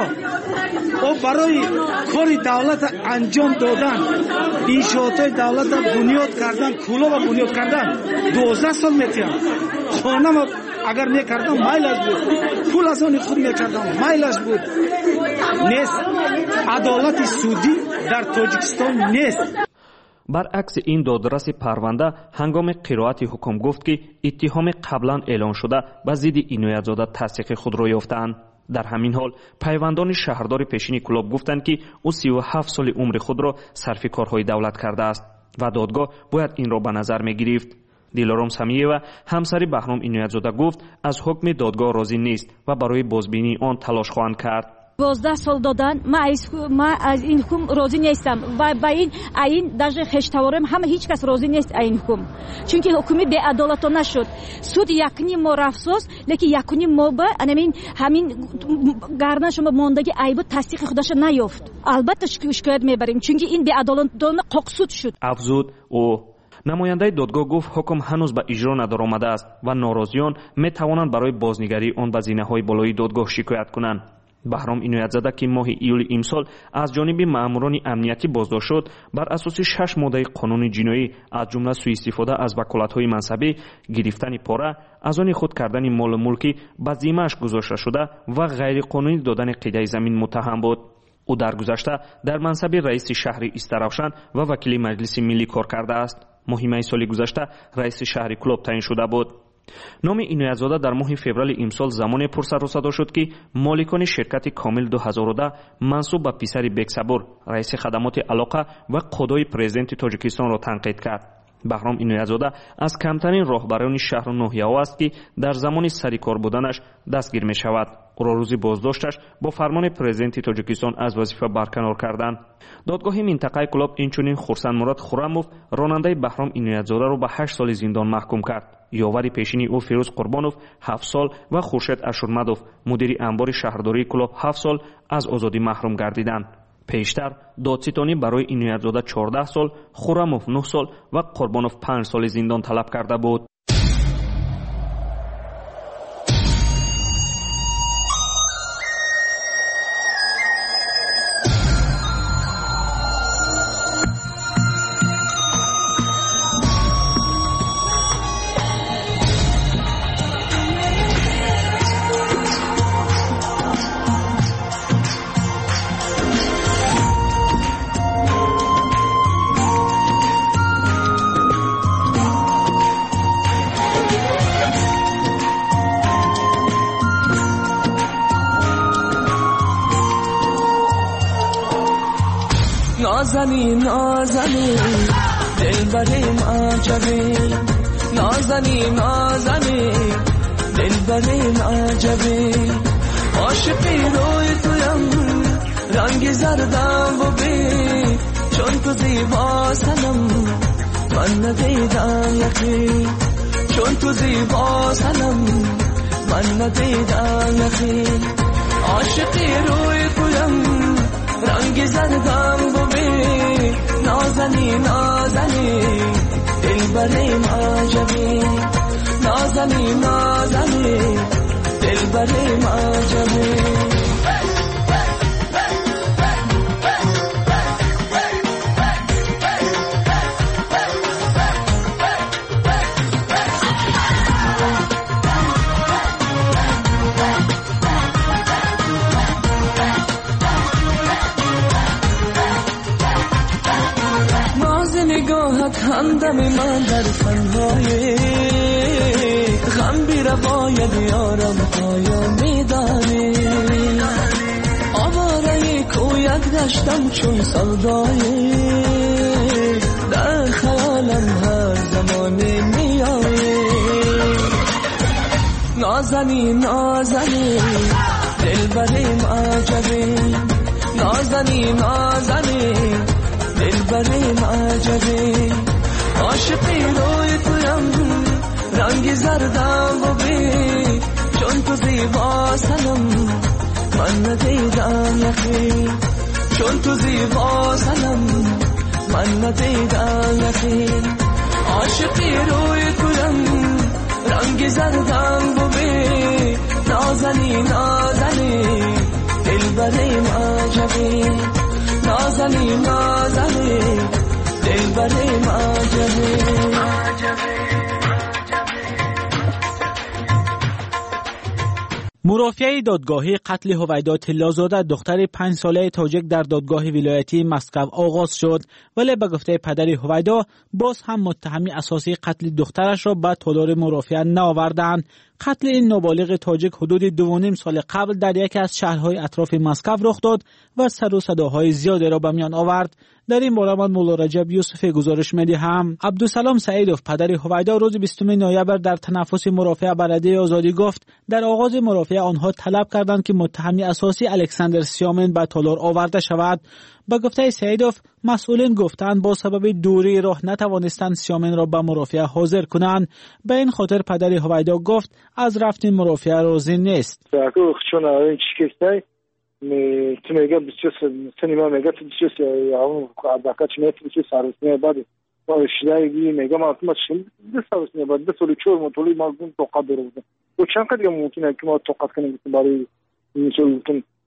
او برای کاری دولت انجام دادن، انشاءات دولت بنیاد کردن، کلاب بنیاد کردن دوازده سال میتونم. خانم اگر میکردم مایلش بود، پول از آن خود میکردم مایلش بود. نیست، عدالت سودی در تاجیکستان نیست. برعکس این دادرس پرونده هنگام قرائت حکم گفت که اتهام قبلا اعلان شده به ضد عنایتزاده تصدیق خود را یافتند. در همین حال پیوندان شهردار پیشین کلاب گفتند که او سی و هفت سال عمر خود را صرف کارهای دولت کرده است و دادگاه باید این را به نظر می گرفت. دلارام سمیه و همسر بهرام عنایتزاده گفت از حکم دادگاه راضی نیست و برای بازبینی آن تلاش خواهند کرد. دوازده سال دادن ما از این حکم راضی نیستم و با این این даже خشتوارم هم هیچ کس راضی نیست این حکم، چون که حکم بی عدالتانه شد. سود یکنی ما رفسوس لیکن یکنی ما با همین همین گردن شما موندگی عیب تصدیق خودش نیافت. البته شکایت میبریم چون که این بی عدالتانه قاقسود شد. افزود او نماینده دادگاه گفت حکم هنوز به اجرا ندارآمده است و ناراضیان می توانند برای بازنگری آن به زینه‌های بالای دادگاه شکایت کنند. بهرام عنایتزاده که ماه ایول امسال از جانب ماموران امنیتی بازداشت شد، بر اساس شش ماده قانون جنایی از جمله سوء استفاده از وکالت‌های منصبی، گرفتن پاره، از آن خود کردن مال و ملکی به ذمه‌اش گذاشته شده و غیر قانونی دادن قیده زمین متهم بود. او در گذشته در منصب رئیس شهر استراوشن و وکیل مجلس ملی کار کرده است. ماه می سال گذشته رئیس شهر کلاب تعیین شده بود. نام اینایت‌زاده در ماه فوریه امسال زمانی پرسر و صدا شد که مالکان شرکت کامل دو هزار و ده منصوب به پسر بیگ صبور رئیس خدمات علاقه و قضای پرزیدنت تاجیکستان را تنقید کرد. بهرام اینایت‌زاده از کمترین راهبران شهر و ناحیه است که در زمان سرکار بودنش دستگیر می شود. او را روزی بازداشتش با فرمان پرزیدنت تاجیکستان از وظیفه برکنار کردند. دادگاه منطقه کلاب اینچنین خورسند مراد خورموف راننده بهرام اینایت‌زاده را به هشت سال زندان محکوم کرد. یاوری پیشینی او فیروز قربانوف هفت سال و خورشید اشورمدوف مدیر انبار شهرداری کلاب هفت سال از آزادی محروم گردیدند. پیشتر دادستانی برای اینایت‌زاده چهارده سال، خورموف نه سال و قربانوف پنج سال زندان طلب کرده بود. نازنی نازنی دلبریم عجبی نازنی نازنی دلبریم عجبی عاشقی روی تویم رنگ زردم و بی چون تو زیبا سنم من ندیدم یکی چون تو زیبا سنم من ندیدم یکی عاشقی روی تویم رنگ زردم ببی نازنی نازنی دلبریم عجبی نازنی نازنی دلبریم عجبی همدم من در تنهایی غم بی رفای بیارم پایا میدانی آواره کویت گشتم چون سودایی در خیالم هر زمانی میایی نازنی نازنی دلبریم عجبی نازنی نازنی دلبریم عجبی عاشقی روی تویم رنگ زردم و بی چون تو زیبا سنم من ندیدم یکی چون تو زیبا سنم من ندیدم یکی عاشقی روی تویم رنگ زردم و بی نازنی نازنی دلبریم عجبی نازنی نازنی دلبریم عجبی مرافعه دادگاهی قتل هویدا طلازاده دختر پنج ساله تاجیک در دادگاه ولایتی مسکو آغاز شد، ولی به گفته پدر هویدا باز هم متهمی اساسی قتل دخترش را به تالار مرافعه نآوردند. قتل این نابالغ تاجیک حدود دو و نیم سال قبل در یکی از شهرهای اطراف مسکو رخ داد و سر و صداهای زیادی را به میان آورد. در این باره من مولا رجب یوسف گزارش می‌دهم. عبدالسلام سعیدوف پدر هویدا روز بیستم نوامبر در تنفس مرافعه برده آزادی گفت در آغاز مرافعه آنها طلب کردند که متهمی اساسی الکساندر سیامن به تالار آورده شود. با گفته سعیدوف مسئولین گفتند با سبب دوری راه نتوانستند سیامن را به مرافعه حاضر کنند. به این خاطر پدر هویدا گفت از رفتن مرافعه راضی نیست. tu mega bisçesi seni ma mega bisçesi ya adaka çmet bisçesi sarısına badi o işleri mega matma şimdi de sarısına badi de solu çor motolu mazlum tokat durdu o çanka diye mümkün ki ma tokat kanı bari inşallah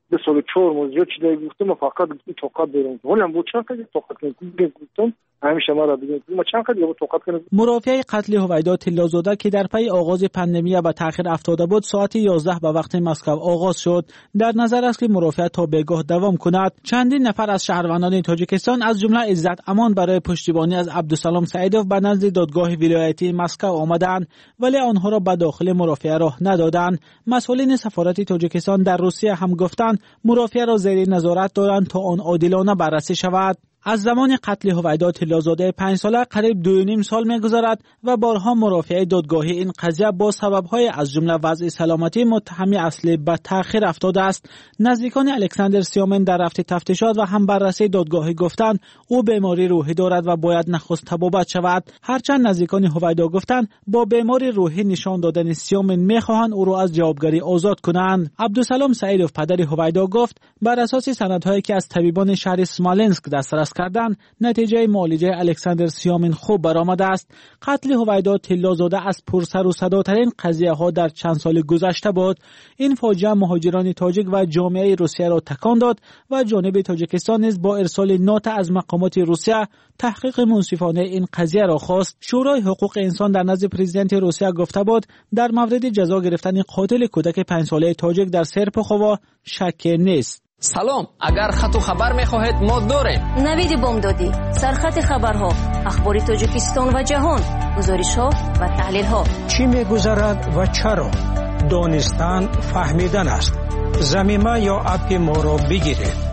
به سال چهار موضوع چیزایی گفتم فقط گفتم طاقت دارم ولی بود چند کاری طاقت کنم گفتم همیشه ما را بگید ما چند کاری بود طاقت کنم. مرافعه قتل هویدا طلازاده که در پی آغاز پاندمی به تأخیر افتاده بود ساعت یازده به وقت مسکو آغاز شد. در نظر است که مرافعه تا بگاه دوام کند. چندین نفر از شهروندان تاجیکستان از جمله عزت امان برای پشتیبانی از عبدالسلام سعیدوف به نزد دادگاه ولایتی مسکو آمدند ولی آنها را به داخل مرافعه راه ندادند. مسئولین سفارت تاجیکستان در روسیه هم گفتند مرافعه را زیر نظارت دارند تا آن عادلانه بررسی شود. از زمان قتل هویدا طلازاده پنج ساله قریب دو و نیم سال می‌گذرد و بارها مرافعه دادگاهی این قضیه با سبب‌های از جمله وضع سلامتی متهمی اصلی به تأخیر افتاده است. نزدیکان الکساندر سیامن در رفت تفتیشات و هم بررسی دادگاهی گفتند او بیماری روحی دارد و باید نخست طبابت شود. هرچند نزدیکان هویدا گفتند با بیماری روحی نشان دادن سیامن می‌خواهند او را از جوابگری آزاد کنند. عبدالسلام سعیدوف پدر هویدا گفت بر اساس سندهایی که از طبیبان شهر اسمالنسک دسترس کردن نتیجه معالجه الکساندر سیامین خوب برآمده است. قتل هویدا طلازاده از پرسر و صداترین قضیه ها در چند سال گذشته بود. این فاجعه مهاجران تاجیک و جامعه روسیه را تکان داد و جانب تاجیکستان نیز با ارسال نوت از مقامات روسیه تحقیق منصفانه این قضیه را خواست. شورای حقوق انسان در نزد پرزیدنت روسیه گفته بود در مورد جزا گرفتن قاتل کودک پنج ساله تاجیک در سرپخوا شک نیست. سلام، اگر خط و خبر میخواهید ما داریم. نوید بامدادی، سرخط خبرها، اخبار تاجیکستان و جهان، گزارش‌ها و تحلیل‌ها. چی میگذرد و چرا؟ دانستن فهمیدن است. زمینه یا اپ ما را بگیرید.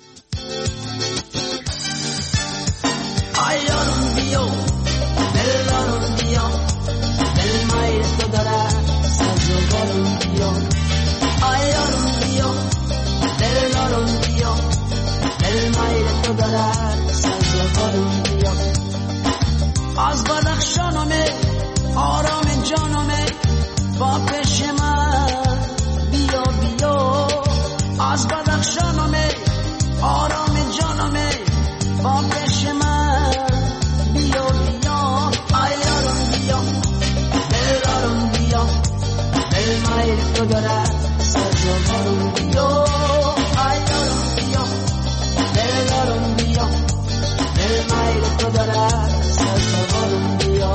از بدخشانمه آرام جانمه با پیش من بیا بیا از بدخشانمه آرام جانمه با پیش من بیا بیا ایارم بیا دلارم بیا دل مایل تو دارد سرزوارم بیا ایارم بیا دلارم بیا دل مایل تو دارد سرزوارم بیا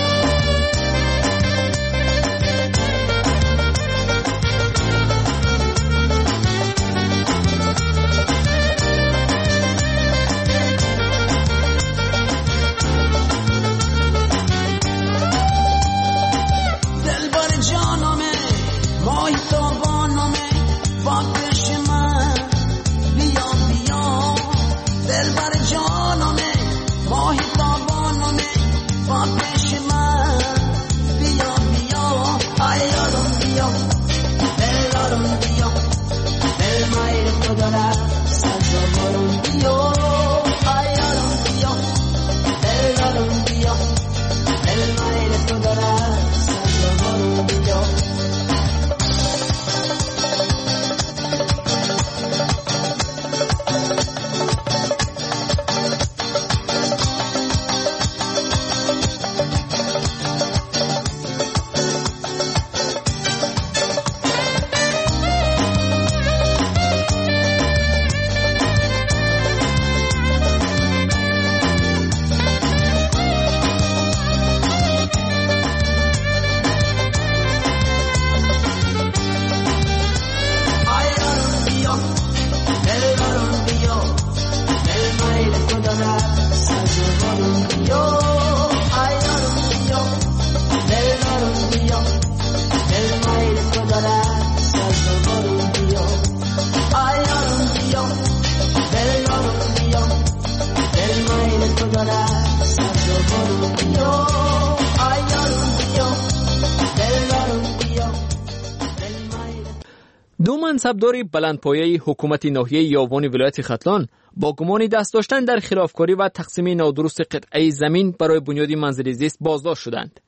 دو منصبدار بلندپایه حکومت ناحیه یاوان ولایت ختلان با گمان دست داشتن در خلافکاری و تقسیم نادرست قطعه زمین برای بنیاد منزل زیست بازداشت شدند.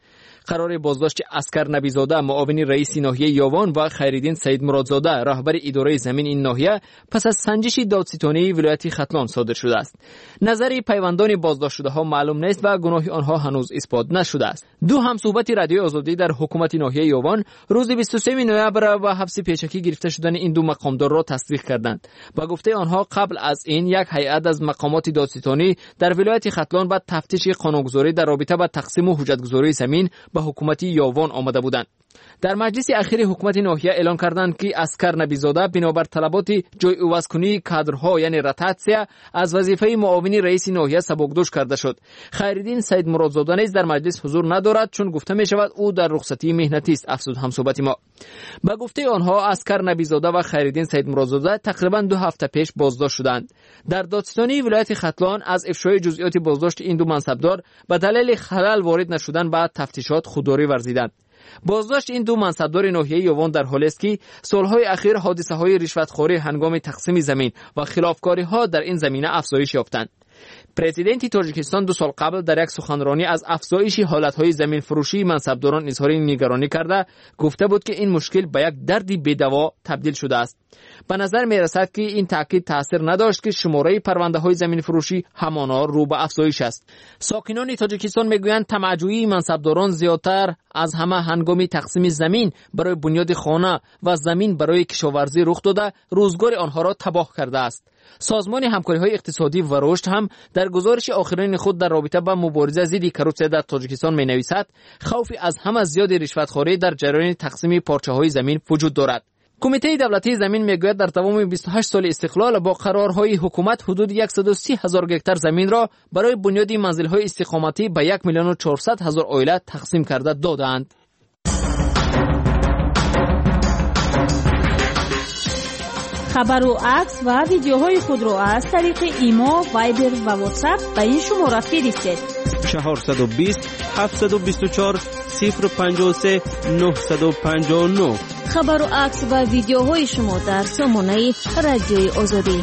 قرار بازداشت اسکر نبیزاده معاون رئیس ناحیه یاوان و خیرالدین سید مرادزاده رهبر اداره زمین این ناحیه پس از سنجش دادستانی ولایت ختلان صادر شده است. نظر پیوندان بازداشت شده ها معلوم نیست و گناه آنها هنوز اثبات نشده است. دو همصحبت رادیوی آزادی در حکومت ناحیه یاوان روز بیست و سوم نوامبر و حبس پیشکی گرفته شدن این دو مقامدار را تصدیق کردند. با گفته آنها قبل از این یک هیئت از مقامات دادستانی در ولایت ختلان با تفتیش قانونگذاری در رابطه با تقسیم و حجتگذاری زمین به حکومت یاوان آمده بودند. در مجلس اخیر حکومت ناحیه اعلان کردند که اسکر نبیزاده بنابر طلبات جای عوض کنی کادرها یعنی رتاتسیا از وظیفه معاون رئیس ناحیه سبکدوش کرده شد. خیرالدین سید مرادزاده نیز در مجلس حضور ندارد چون گفته می شود او در رخصتی مهنتی است، افزود همصحبت ما. با گفته آنها اسکر نبیزاده و خیرالدین سید مرادزاده تقریبا دو هفته پیش بازداشت شدند. در دادستانی ولایت ختلان از افشای جزئیات بازداشت این دو منصبدار به دلیل خلل وارد نشدن بعد تفتیشات خودداری ورزیدند. بازداشت این دو منصبدار ناحیه یاوان در حالی است که سالهای اخیر حادثه‌های رشوتخوری هنگام تقسیم زمین و خلافکاری‌ها در این زمینه افزایش یافتند. پرزیدنت تاجیکستان دو سال قبل در یک سخنرانی از افزایش حالتهای زمین فروشی منصبداران اظهار نگرانی کرده گفته بود که این مشکل به یک دردی بی‌دوا تبدیل شده است. به نظر می رسد که این تاکید تاثیر نداشت که شماره پرونده های زمین فروشی همانا رو به افزایش است. ساکنان تاجیکستان میگویند طمعجویی منصبداران زیادتر از همه هنگام تقسیم زمین برای بنیاد خانه و زمین برای کشاورزی رخ داده روزگار آنها را تباه کرده است. سازمان همکاری‌های اقتصادی و رشد هم در گزارش آخرین خود در رابطه با مبارزه ضد کروپسیا در تاجیکستان می‌نویسد خوفی از همه زیاد رشوتخوری در جریان تقسیم پارچه‌های زمین وجود دارد. کمیته دولتی زمین میگوید در تمام بیست و هشت سال استقلال با قرارهای حکومت حدود صد و سی هزار گکتار زمین را برای بنیاد منزل‌های استقامتی به یک میلیون و چهارصد هزار عائله تقسیم کرده دادند. خبر و عکس و ویدیوهای خود را از طریق ایما، وایبر و واتساپ به این شماره فرستید. چهارصد و بیست هفتصد و بیست و چهار صفر پنجاه و سه نهصد و پنجاه و نه. خبر و عکس و ویدیوهای شما در سامانه رادیوی آزادی.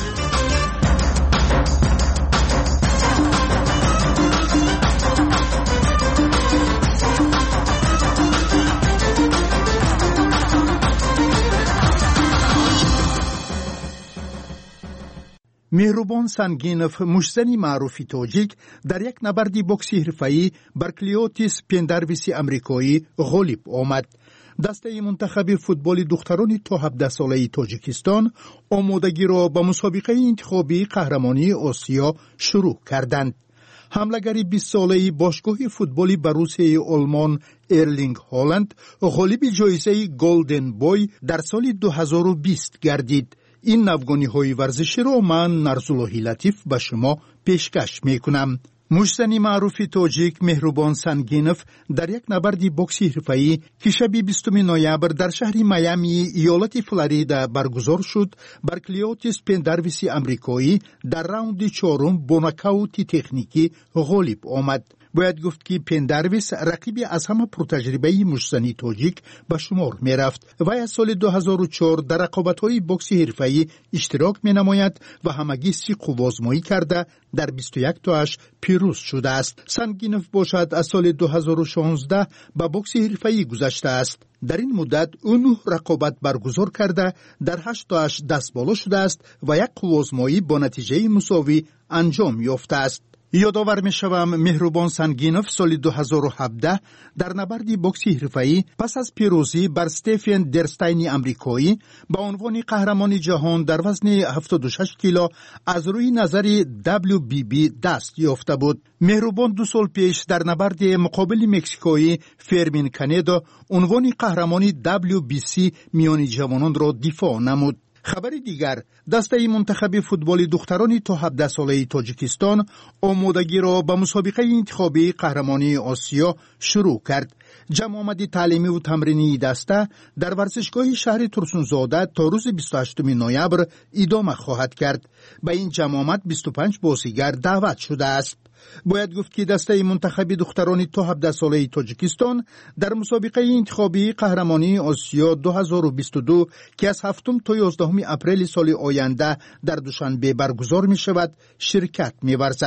مهربان سنگینف مشزنی معروفی تاجیک در یک نبرد بوکسی حرفه‌ای بر کلیوتیس پندرویسی امریکایی غالب آمد. دسته منتخب فوتبال دختران تا هفده ساله تاجیکستان آمادگی را به مسابقه انتخابی قهرمانی آسیا شروع کردند. حمله‌گر بیست ساله باشگاه فوتبالی بروسیای آلمان ارلینگ هالند غالب جایزه گلدن بوی در سال دو هزار و بیست گردید. این نوگانی های ورزشی را من نرزاللهی لطیف به شما پیشکش می کنم. مشزنی معروفی تاجیک مهربان سنگینف در یک نبرد بوکسی حرفه‌ای که شب بیستم نوامبر در شهر میامی ایالت فلوریدا برگزار شد بر کلیوتیس پندرویسی امریکایی در راوند چهارم با ناکاوت تکنیکی غالب آمد. باید گفت که پندرویس رقیبی از همه پرتجربه مشزنی تاجیک به شمار می رفت و از سال دو هزار و چهار در رقابت‌های بوکسی حرفه‌ای اشتراک می نماید و همگی سی قوازمایی کرده در بیست و یک تاش پیروز شده است. سنگینف باشد از سال دو هزار و شانزده به بوکس حرفه‌ای گذشته است. در این مدت او نه رقابت برگزار کرده در هشت تاش دست بالا شده است و یک قوازمایی با نتیجه مساوی انجام یافته است. یادآور می شوم مهربان سنگینف سال دو هزار و هفده در نبرد بوکسی حرفه‌ای پس از پیروزی بر استفن درستین امریکایی با عنوان قهرمان جهان در وزن هفتاد و شش کیلو از روی نظر دبلیو بی بی دست یافته بود. مهربان دو سال پیش در نبرد مقابل مکزیکایی فرمین کانیدو عنوان قهرمانی دبلیو بی سی میان جوانان را دفاع نمود. خبر دیگر، دسته منتخب فوتبال دختران تا هفده ساله تاجیکستان آمادگی را به مسابقه انتخابی قهرمانی آسیا شروع کرد. جمع آمد تعلیمی و تمرینی دسته در ورزشگاه شهر ترسونزاده تا روز بیست و هشتم نوامبر ادامه خواهد کرد. به این جمع آمد بیست و پنج بازیگر دعوت شده است. باید گفت که دسته منتخب دختران تا هفده ساله تاجیکستان در مسابقه انتخابی قهرمانی آسیا دو هزار و بیست و دو که از هفتم تا یازدهم اپریل سال آینده در دوشنبه برگزار می شود شرکت می ورزد.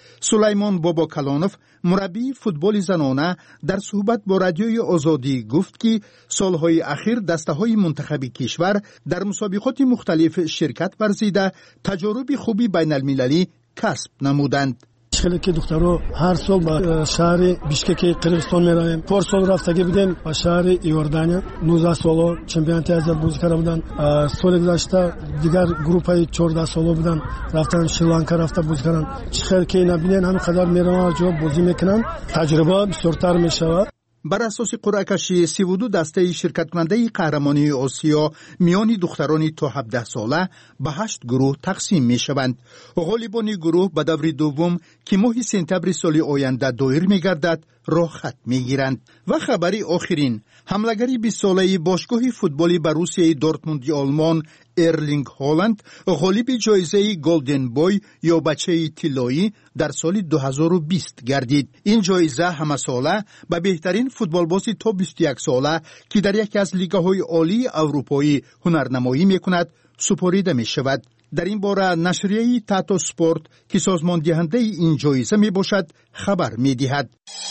سلیمان بابا کلانوف مربی فوتبال زنانه در صحبت با رادیوی آزادی گفت که سالهای اخیر دسته‌های منتخب کشور در مسابقات مختلف شرکت ورزیده تجارب خوبی بین المللی کسب نمودند. خیلی که دخترها هر سال به شهر بیشکک قرقیزستان میرویم. پار سال رفتگی بودیم به شهر ایوردانیا. نوزده سالا چمپیونات آسیا بازی کرده بودن. سال گذشته دیگر گروه چهارده سالا بودن رفتن شریلانکا رفته بازی کردن. خیلی که نبینن همین قدر میرن جو بازی میکنن. تجربه بسیارتر میشود. بر اساس قرعه کشی سی و دو دسته شرکت کننده قهرمانی آسیا میان دختران تا هفده ساله به هشت گروه تقسیم می شوند. غالبان گروه به دور دوم که ماه سپتامبر سال آینده دایر می گردد راه خط می گیرند. و خبری آخرین، حملگری بیست ساله باشگاه فوتبالی بروسیای دورتموند آلمان ارلینگ هالند غالب جایزه گلدن بوی یا بچه طلایی در سال دو هزار و بیست گردید. این جایزه همه ساله به بهترین فوتبالباز تا بیست و یک ساله که در یکی از لیگ‌های عالی اروپایی هنرنمایی می‌کند سپرده می‌شود. در این باره نشریه تاتو سپورت که سازمان دهنده این جایزه میباشد خبر می‌دهد.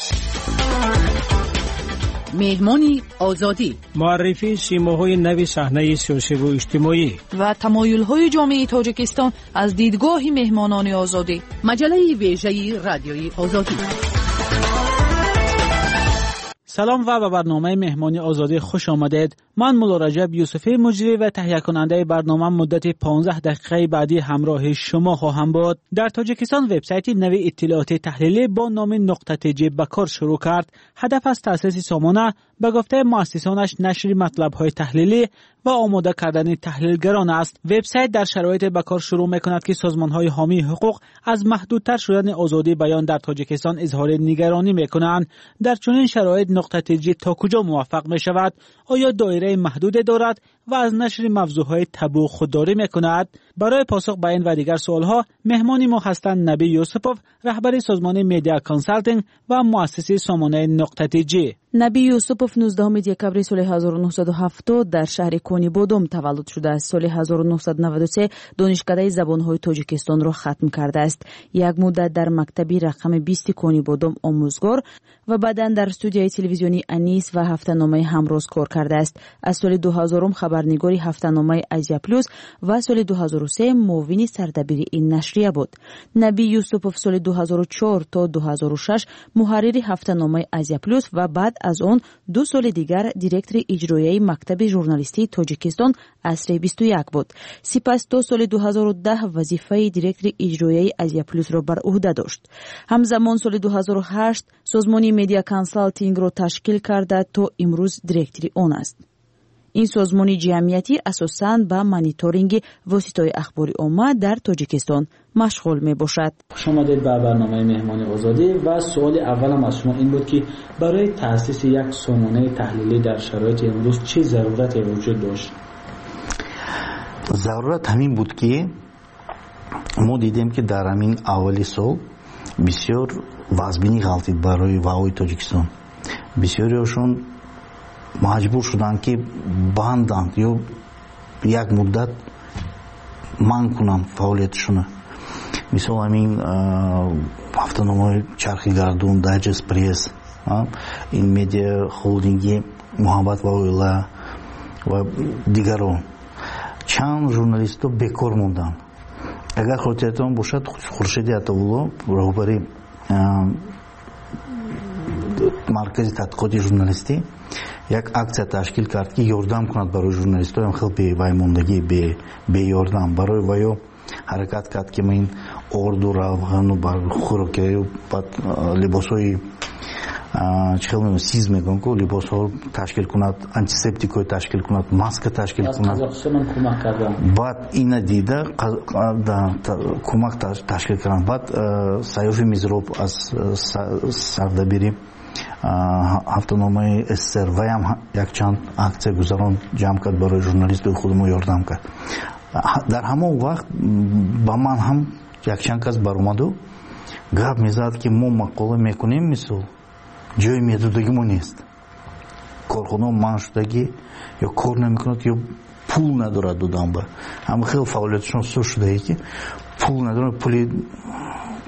مهمانی آزادی، معرفی سیماهای نو صحنه سیاسی و اجتماعی و تمایل‌های جامعه تاجیکستان از دیدگاه مهمانان آزادی. مجله ویژه رادیوی آزادی. سلام و به برنامه مهمانی آزادی خوش آمدید. من مولا رجب یوسفی مجری و تهیه کننده برنامه مدت پانزده دقیقه بعدی همراه شما خواهم بود. در تاجیکستان وبسایت نوی اطلاعات تحلیلی با نام نقطه تیجی به کار شروع کرد. هدف از تأسیس سامانه به گفته مؤسسانش نشر مطلب‌های تحلیلی و آماده کردن تحلیلگران است. وبسایت در شرایط به کار شروع می‌کند که سازمان‌های حامی حقوق از محدودتر شدن آزادی بیان در تاجیکستان اظهار نگرانی می‌کنند. در چنین شرایط نقطه تیجی تا کجا موفق می‌شود؟ آیا دایره محدود دارد و از نشر موضوعهای تبو خودداری می‌کند؟ برای پاسخ به این و دیگر سوال‌ها مهمانی ما هستند نبی یوسپوف، رهبر سازمان میدیا کانسالتینگ و مؤسس سامانه نقطه تیجی. نبی یوسپوف نوزدهم دکبر سال هزار و نهصد و هفتاد در شهر کونی بودم تولد شده است. سال هزار و نهصد و نود و سه دانشکده زبان‌های تاجیکستان را ختم کرده است. یک مدت در مکتبی رقم بیست کونی بودم آموزگار و بعداً در استودیوی تلویزیونی انیس و هفته‌نامه همروز کار کرده است. از سال دو هزار خبرنگاری هفته‌نامه آزیا پلوس و سال دو هزار و سه معاون سردبیر این نشریه بود. نبی یوسپوف سال دو هزار و چهار تا دو هزار و شش محرر هفته‌نامه آزیا پلوس و بعد از آن دو سال دیگر دیرکتور اجرایی مکتب ژورنالیستی تاجیکستان عصر بیست و یک بود. سپس دو سال دو هزار و ده وظیفه دیرکتور اجرایی آزیا پلوس را بر عهده داشت. همزمان سال دو هزار و هشت سازمان میدیا کانسالتینگ را تشکیل کرده تا امروز دیرکتور آن است. این سازمان جمعیتی اساساً به مانیتورینگ واسطه‌های اخباری عامه در تاجیکستان مشغول می باشد. خوش آمدید به برنامه مهمانی آزادی و سوال اولم از شما این بود که برای تأسیس یک سامانه تحلیلی در شرایط امروز چه ضرورتی وجود داشت؟ ضرورت همین بود که ما دیدیم که در همین اولی سال بسیار وضعبینی غلطید برای وعای تاجیکستان. بسیاریشون مجبور شدند که بندند یا یک مدت منع کنند فعالیتشون. مثال همین هفته‌نامه چرخی گردون، دایجست پرس، این مدیا هولدینگی محبت و اویلا و دیگران چند ژورنالیست بکار موندند. اگر خاطرتان باشد خورشید عطاالله رهبر مرکز تحقیقات ژورنالیستی یک акция تشکیل کرد که یاردم کند برای ژورنالیست‌ها. هم خیلی وای موندگی به به یاردم برای وایو حرکت کرد که من اردو روغن و بر خوراکی و بعد لباسای چخیل سیز میگن که لباس‌ها تشکیل کند، آنتیسپتیکو تشکیل کند، ماسک تشکیل کند. از قزاقستان کمک کردن. بعد این دیده کمک تشکیل کردن. بعد سیاف میزروب از سردبیری هفته‌نامه استر و هم یک چند акция گذران جمع کرد برای ژورنالیست‌های خود ما یاردم کرد. در همون وقت با من هم یک چند کس برآمد و گپ میزد که ما مقاله میکنیم مثل جای میدودگی ما نیست. کارخانه من شدگی یا کار نمیکند یا پول ندارد دادن به. هم خیلی فعالیتشون سو شده ای که پول ندارد، پولی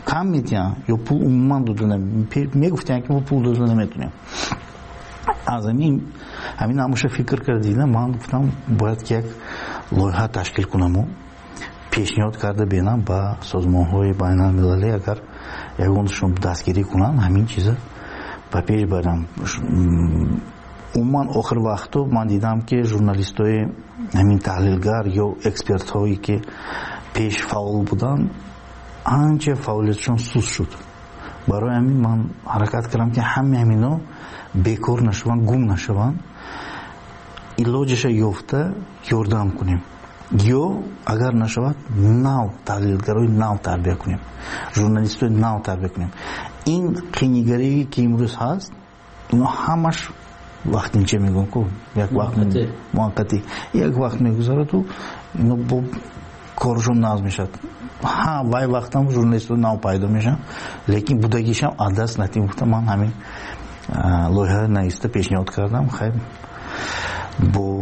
کم میتونم یا پول عموما دادن میگفتن که ما پول دادن نمیتونیم. از همین همین هموشه فکر کردیدم من گفتم باید که یک لایحه تشکیل کنم و پیشنهاد کرده بینم با سازمان‌های بین‌المللی اگر یگانشون دستگیری کنن همین چیزا با پیش برم. عموما آخر وقتو من دیدم که ژورنالیست‌های همین تحلیلگر یا اکسپرت‌هایی که پیش فعال بودن آنچه فعالیتشون سوس شد. برای همین من حرکت کردم که همه همینا بیکار نشوند، گم نشوند، علاجش یافته یاردم کنیم یا اگر نشود نو تحلیلگرای نو تربیت کنیم، ژورنالیستای نو تربیت کنیم. این قینیگری که امروز هست اینا همش وقت اینچه میگن که یک وقت موقتی یک وقت میگذاره تو اینا با کارشون ناز میشد. ها وای وقت هم ژورنالیستای نو پیدا میشن لیکن بودگیش هم عدس نتیم. گفتم من همین لایحه نایسته پیشنهاد کردم. خیر با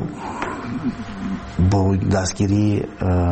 با دستگیری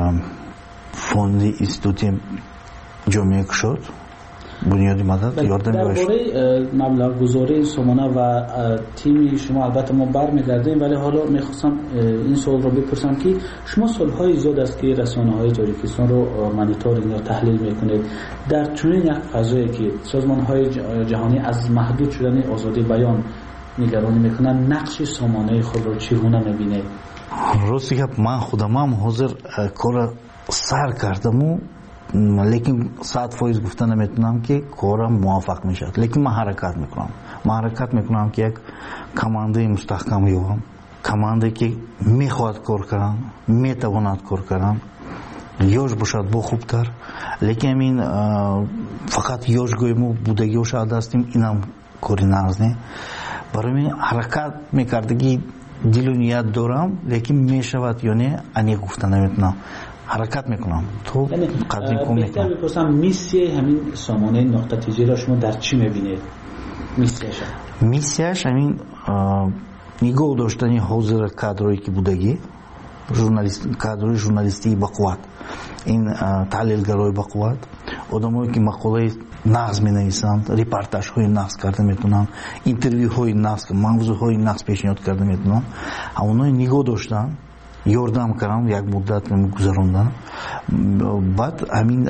فوند اینستیتوت جامعه شد بنیادی مدد یاردم درباره مبلغ گذاری سامانه و تیم شما البته ما برمیگردیم، ولی حالا میخواستم این سوال رو بپرسم که شما سالهای زیاد است که رسانه‌های تاجیکستان رو مانیتورینگ یا تحلیل میکنید. در چنین یک فضایی که سازمان‌های جهانی از محدود شدن آزادی بیان نگرانی میکنن، نقش سامانه خود رو چگونه میبینید؟ راستی که من خودم هم حاضر کار سر کردم و لیکن صد فایز گفته نمیتونم که کارم موفق میشد، لیکن من حرکت میکنم من حرکت میکنم که یک کمانده مستحکم یابم، کمانده که میخواد کار کنم، میتواند کار کنم، یوش باشد با خوبتر. لیکن این فقط یوش گویم بودگیوش عدستیم اینم کاری نرزنه. برای من حرکت میکردگی دل و نیت دارم لیکن میشود یا نه انی گفته نمیتونم، حرکت میکنم تو قدری کن میکنم. بهتر بپرسم میسیه همین سامانه نقطه تیجی را شما در چی میبینید؟ میسیهش میسیهش همین نگاه داشتنی حاضر کادرایی که بودگی ژورنالیست کادرای ژورنالیستی با قوت، این تحلیلگرای با قوت، آدمایی که مقاله نقض می‌نویسند، رپورتاژهای نقض کرده میتونن، اینترویوهای نقض، موضوعهای نقض پیشنهاد کرده میتونن. اونایی نگاه داشتن یاردم کردم یک مدت میگذروندن. بعد همین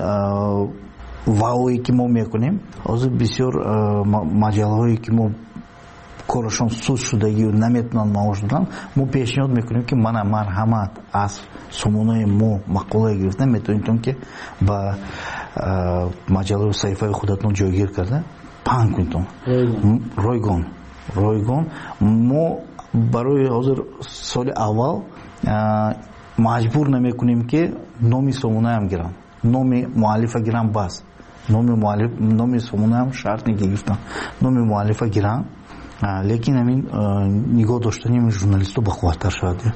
واوی که ما میکنیم از بسیار مجلهایی که ما کارشون سوس شدگی و نمیتونن معاش دادن ما پیشنهاد میکنیم که من مرحمت از سامانه ما مقاله گرفتن میتونیم که با مجله و صحیفه خودتون جایگیر کرده پنج کنید رایگان رایگان. ما برای حاضر سال اول مجبور نمیکنیم که نامی سامانه هم گیرن، نامی مؤلفه گیرن، بس نامی مؤلف نامی سامانه هم شرط نگرفتن، نامی مؤلفه گیرن. لیکن همین نگاه داشتنی من ژورنالیستو با قوت‌تر شده.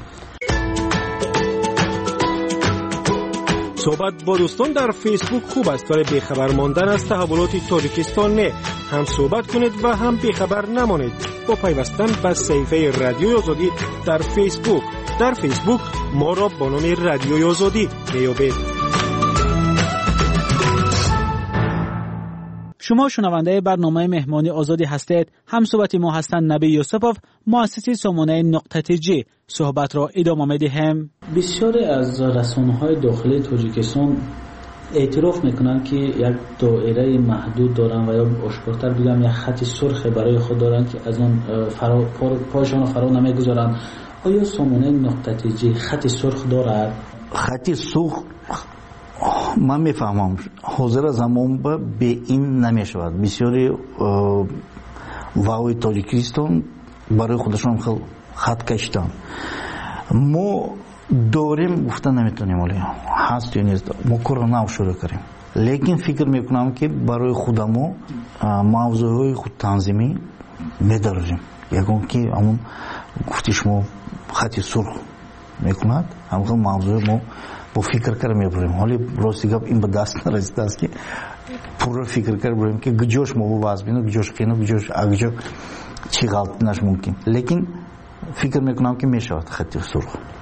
صحبت با دوستان در فیسبوک خوب است ولی بیخبر ماندن از تحولات تاجیکستان نه. هم صحبت کنید و هم بیخبر نمانید با پیوستن به صفحه رادیوی آزادی در فیسبوک. در فیسبوک ما را با نام رادیوی آزادی بیابید. شما شنونده برنامه مهمانی آزادی هستید. هم صحبت ما هستند نبی یوسفوف، مؤسس سامانه نقطه تیجی. صحبت را ادامه می‌دهیم. بسیاری از رسانه‌های داخلی تاجیکستان اعتراف میکنن که یک دایره محدود دارن و یا آشکارتر بگم یک خط سرخ برای خود دارن که از اون فرا پایشان فرا نمیگذارن. آیا سامانه نقطه تیجی خط سرخ دارد؟ خط سرخ من میفهمم حاضر زمان به این نمیشود. بسیاری واوی تاجیکستان برای خودشون خیلی خط کشیدن. ما داریم گفته نمیتونیم ولی هست یا نیست ما کار نو شروع کنیم. لیکن فکر میکنم که برای خودمو موضوعهای خود تنظیمی میداریم. یکون که همون گفتی شما خط سرخ میکند همون موضوع ما با فکر کر میبریم. حالی راستی گپ این به دست نرسیده است که پورا فکر کر بریم که گجوش ما باز بینو گجوش کینو گجوش اگجو چی غلط نش ممکن. لیکن فکر میکنم که میشود خط سرخ.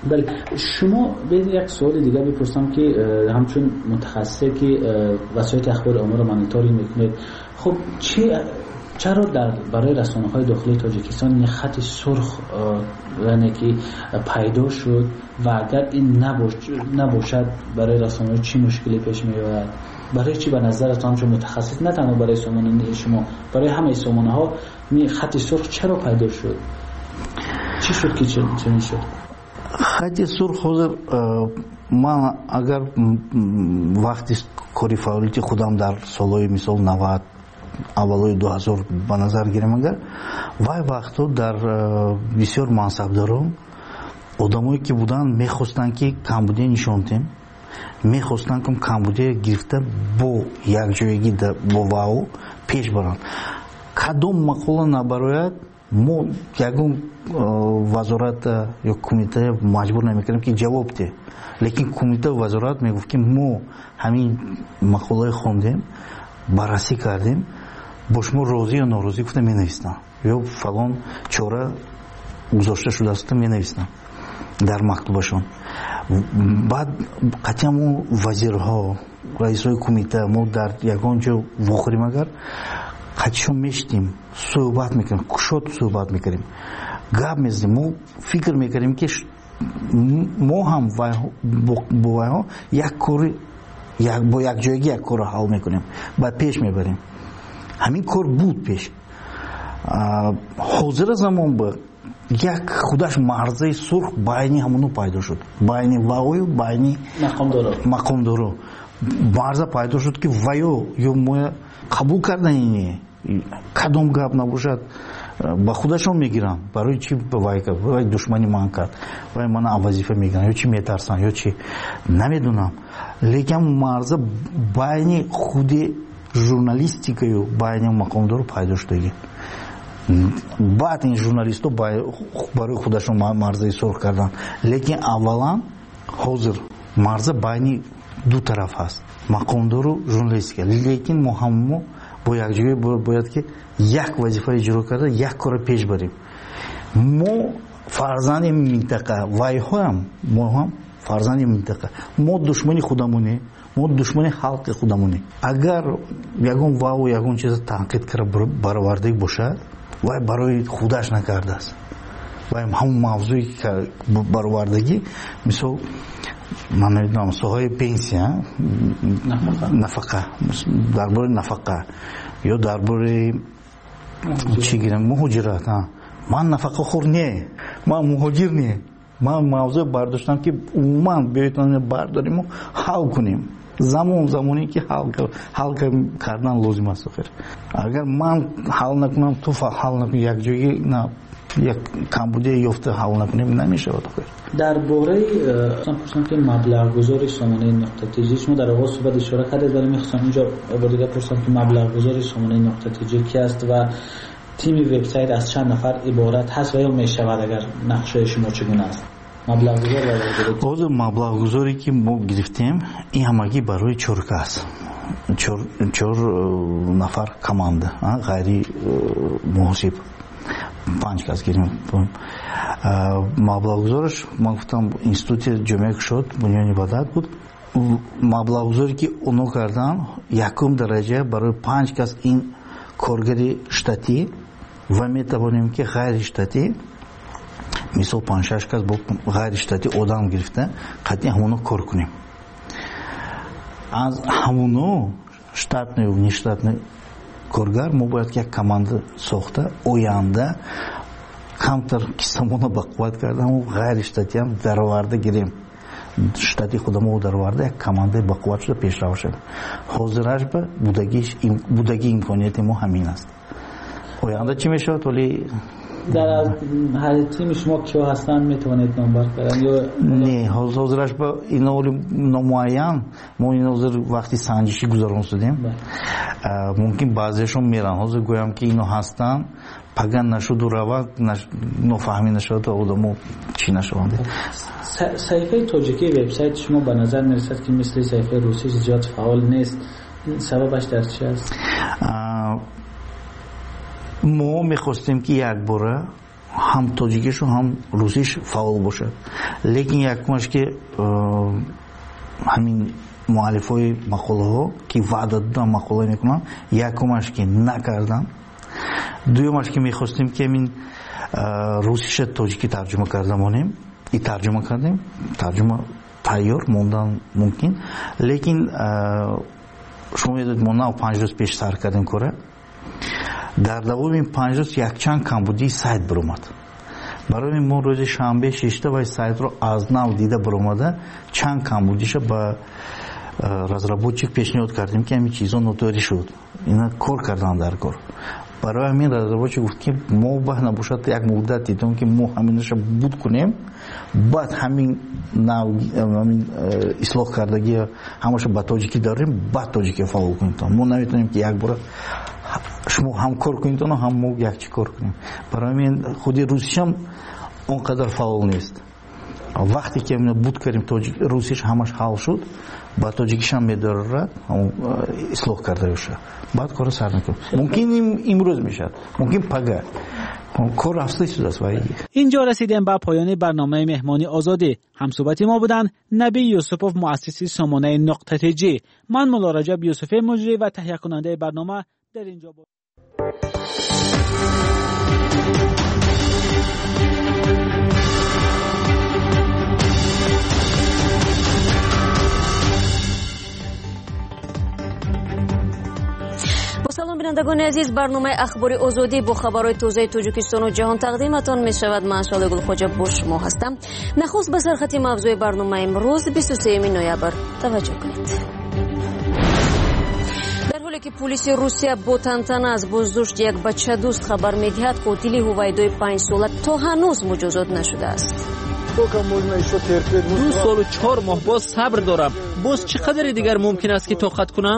بله شما به یک سوال دیگه بپرسم که همچون متخصص که وسایل اخبار امور رو مانیتوری میکنید، خب چه چرا در برای رسانه‌های داخلی تاجیکستان این خط سرخ یعنی که پیدا شد و اگر این نباش نباشد برای رسانه‌ها چی مشکلی پیش میاد؟ برای چی به نظرتان چون متخصص نه تنها برای سامانه شما برای همه سامانه‌ها این خط سرخ چرا پیدا شد؟ چی شد که چنین شد؟ خط سرخ حاضر من اگر وقتی کاری فعالیتی خودم در سالهای مثال نود اولای دو هزار به نظر گیرم اگر وای وقتا در بسیار منصبداران آدمایی که بودن میخواستن که کمبودی نشون دهیم، میخواستن که کمبودی گرفته با یک جایگی با واو پیش برن. کدام مقوله نبراید ما یکم وزارت یا کمیته مجبور نمیکنیم که جواب ده، لیکن کمیته وزارت میگفت که ما همین مقوله خوندیم بررسی کردیم با شما راضی یا ناراضی گفته می نویسن یا فلان چاره گذاشته شده است می نویسن در مکتوبشون. بعد قطعا ما وزیرها رئیسای کمیته ما در یگان جا واخریم اگر قطعشون میشتیم صحبت میکنیم کشاد صحبت میکنیم گپ میزنیم ما فکر میکنیم که ما هم با وایها یک کاری با یک جایگی یک کار حل میکنیم بعد پیش میبریم. همین کار بود پیش. حاضر زمان با یک خودش مرزه سرخ باینی همونو پیدا شد، باینی واوی و باینی مقام دارو مرزه پیدا شد که وایو یا ما قبول کردن اینه کدام گپ نباشد با خودشون میگیرن برای چی وای کرد وای دشمنی من کرد وای من وظیفه میگیرن یا چی میترسن یا چی نمیدونم. لیکن مرزه باینی خود ژورنالیستیکا و باینی مقام دارو پیدا شده. بعد این ژورنالیست‌ها برای خودشون مرزه سرخ کردن، لیکن اولا حاضر مرزه باینی دو طرف هست مقامدار و ژورنالیستیکا، لیکن ما هم با یک جایی باید که یک وظیفه اجرا کرده یک کار پیش بریم. ما فرزند منطقه وای هم ما هم فرزند منطقه ما دشمنی خودمونه ما دشمنی خلق خودمونه. اگر یگون واو یگون چیز تنقید کرده برآورده باشه وای برای خودش نکرده است وای همون موضوعی که برآوردگی مثل من نمیدونم سوهای پنسیا نفقه درباره نفقه یا درباره چی گیرم مهاجرت من نفقه خور نه من مهاجر نه من موضوع برداشتم که عموما بیایتان برداریم و حل کنیم زمان زمانی که حل حل کردن لازم است. اگر من حل نکنم تو حل نکنی یک جایی نه یک کمبودی یافته حل نکنیم نمیشه. درباره مثلا پرسیدم که مبلغ گذاری سامانه نقطه تیجی شما در آغاز صحبت اشاره کردید ولی می‌خواستم اینجا بار دیگه پرسیدم که مبلغ گذاری سامانه نقطه تیجی کی است و تیم وبسایت از چند نفر عبارت هست و یا میشود اگر نقشه شما چگونه است؟ مبلغ گذاری مبلغ گذاری که ما گرفتیم این همگی برای چهار کس چهار چهار نفر کمانده غیر محاسب پنج کس گرفتیم. مبلغ گذارش من گفتم اینستیتوت جامعه شد بنیانی بدات بود. مبلغ گذاری که اونو کردن یکم درجه برای پنج کس این کارگری شتاتی و می توانیم که غیر شتاتی مثل پنج شش کس با غیر شتاتی آدم گرفته قطعی همونو کار کنیم. از همونو شتاتنی و نیشتاتنی کارگر ما باید که یک کمانده ساخته آینده کمتر کسامونو بقوت کردم و غیر شتاتی هم درآورده گیریم شتاتی خودمو درآورده یک کمانده بقوت شده پیش رو شد. حاضرش به بودگیش بودگی امکانیت ما همین است. آینده چی میشود ولی در هر تیم شما کیا هستن میتونید نام ببرید یا نه حاضرش به اینا نمایان ما اینا حاضر وقتی سنجشی گذارون شدیم ممکن بعضیشون میرن حاضر گویم که اینا هستن پگان نشد و رواد نفهمی نشد و آدمو چی نشونده. صحیفه تاجیکی وبسایت شما به نظر میرسد که مثل صحیفه روسی زیاد فعال نیست، سببش در چی است؟ ما میخواستیم که یک باره ҳам тоҷикишу ҳам русиш фаъол бошад. лекин якумаш ки ҳамин муаллифои мақолаҳо ки ваъда додан мақола мекунанд, якумаш ки накарданд, дуюмаш ки мехостем ки ҳамин русиша тоҷикӣ тарҷума карда монем, и тарҷума кардем, тарҷума тайёр мондан мумкин, лекин шумо медонед мо нав панҷ рӯз пеш сар кардем кора. дар давоми панҷ рӯз якчанд камбудии сайт биромад. барои мо рӯзи шанбе шишта вай сайтро аз нав дида биромада чанд камбудиша ба разработчик пешниҳод кардем ки ҳамин чизо нотори шуд, ина кор кардан дар кор. барои ҳамин разработчик гуфт ки мо баҳ набошад як муддати дом ки мо ҳаминаша буд кунем, баъд ҳамин нав ҳамин ислоҳ кардагӣ ҳамаша ба тоҷикӣ дорем, баъд тоҷикӣ фаъол кунем. мо наметавонем ки як бора шумо ҳам кор кунед то ҳам мо якчи кор кунем. барои ҳамин худи русишам он қадар фаъол нест. вақте ки буд кардем русиш ҳамаш ҳал шуд, ба тоҷикишам медорад ислоҳ карда бошад, баъд кора сар мекунем. мумкин имрӯз мешавад, мумкин пага. کار اصلی شده است. اینجا رسیدیم به پایان برنامه مهمانی آزادی. همصحبت ما بودند نبی یوسفوف مؤسس سامانه نقطه جی. من مولا رجب یوسفی مجری و تهیه کننده برنامه در اینجا بود. салом бинандагони азиз, барномаи ахбори озодӣ бо хабарҳои тозаи Тоҷикистону ҷаҳон тақдиматон мешавад. ман Шоле Гулхоҷа бо шумо ҳастам. нахуст ба сархати мавзӯи барномаи имрӯз бисту сеюми ноябр таваҷҷӯҳ кунед. дар ҳоле ки пулиси Русия бо тантана аз боздошти як бачадӯст хабар медиҳад, қотили ҳувайдои панҷсола то ҳанӯз муҷозот нашудааст. ду солу чор моҳ боз сабр дорам. боз чӣ қадари дигар мумкин аст ки тоқат кунам?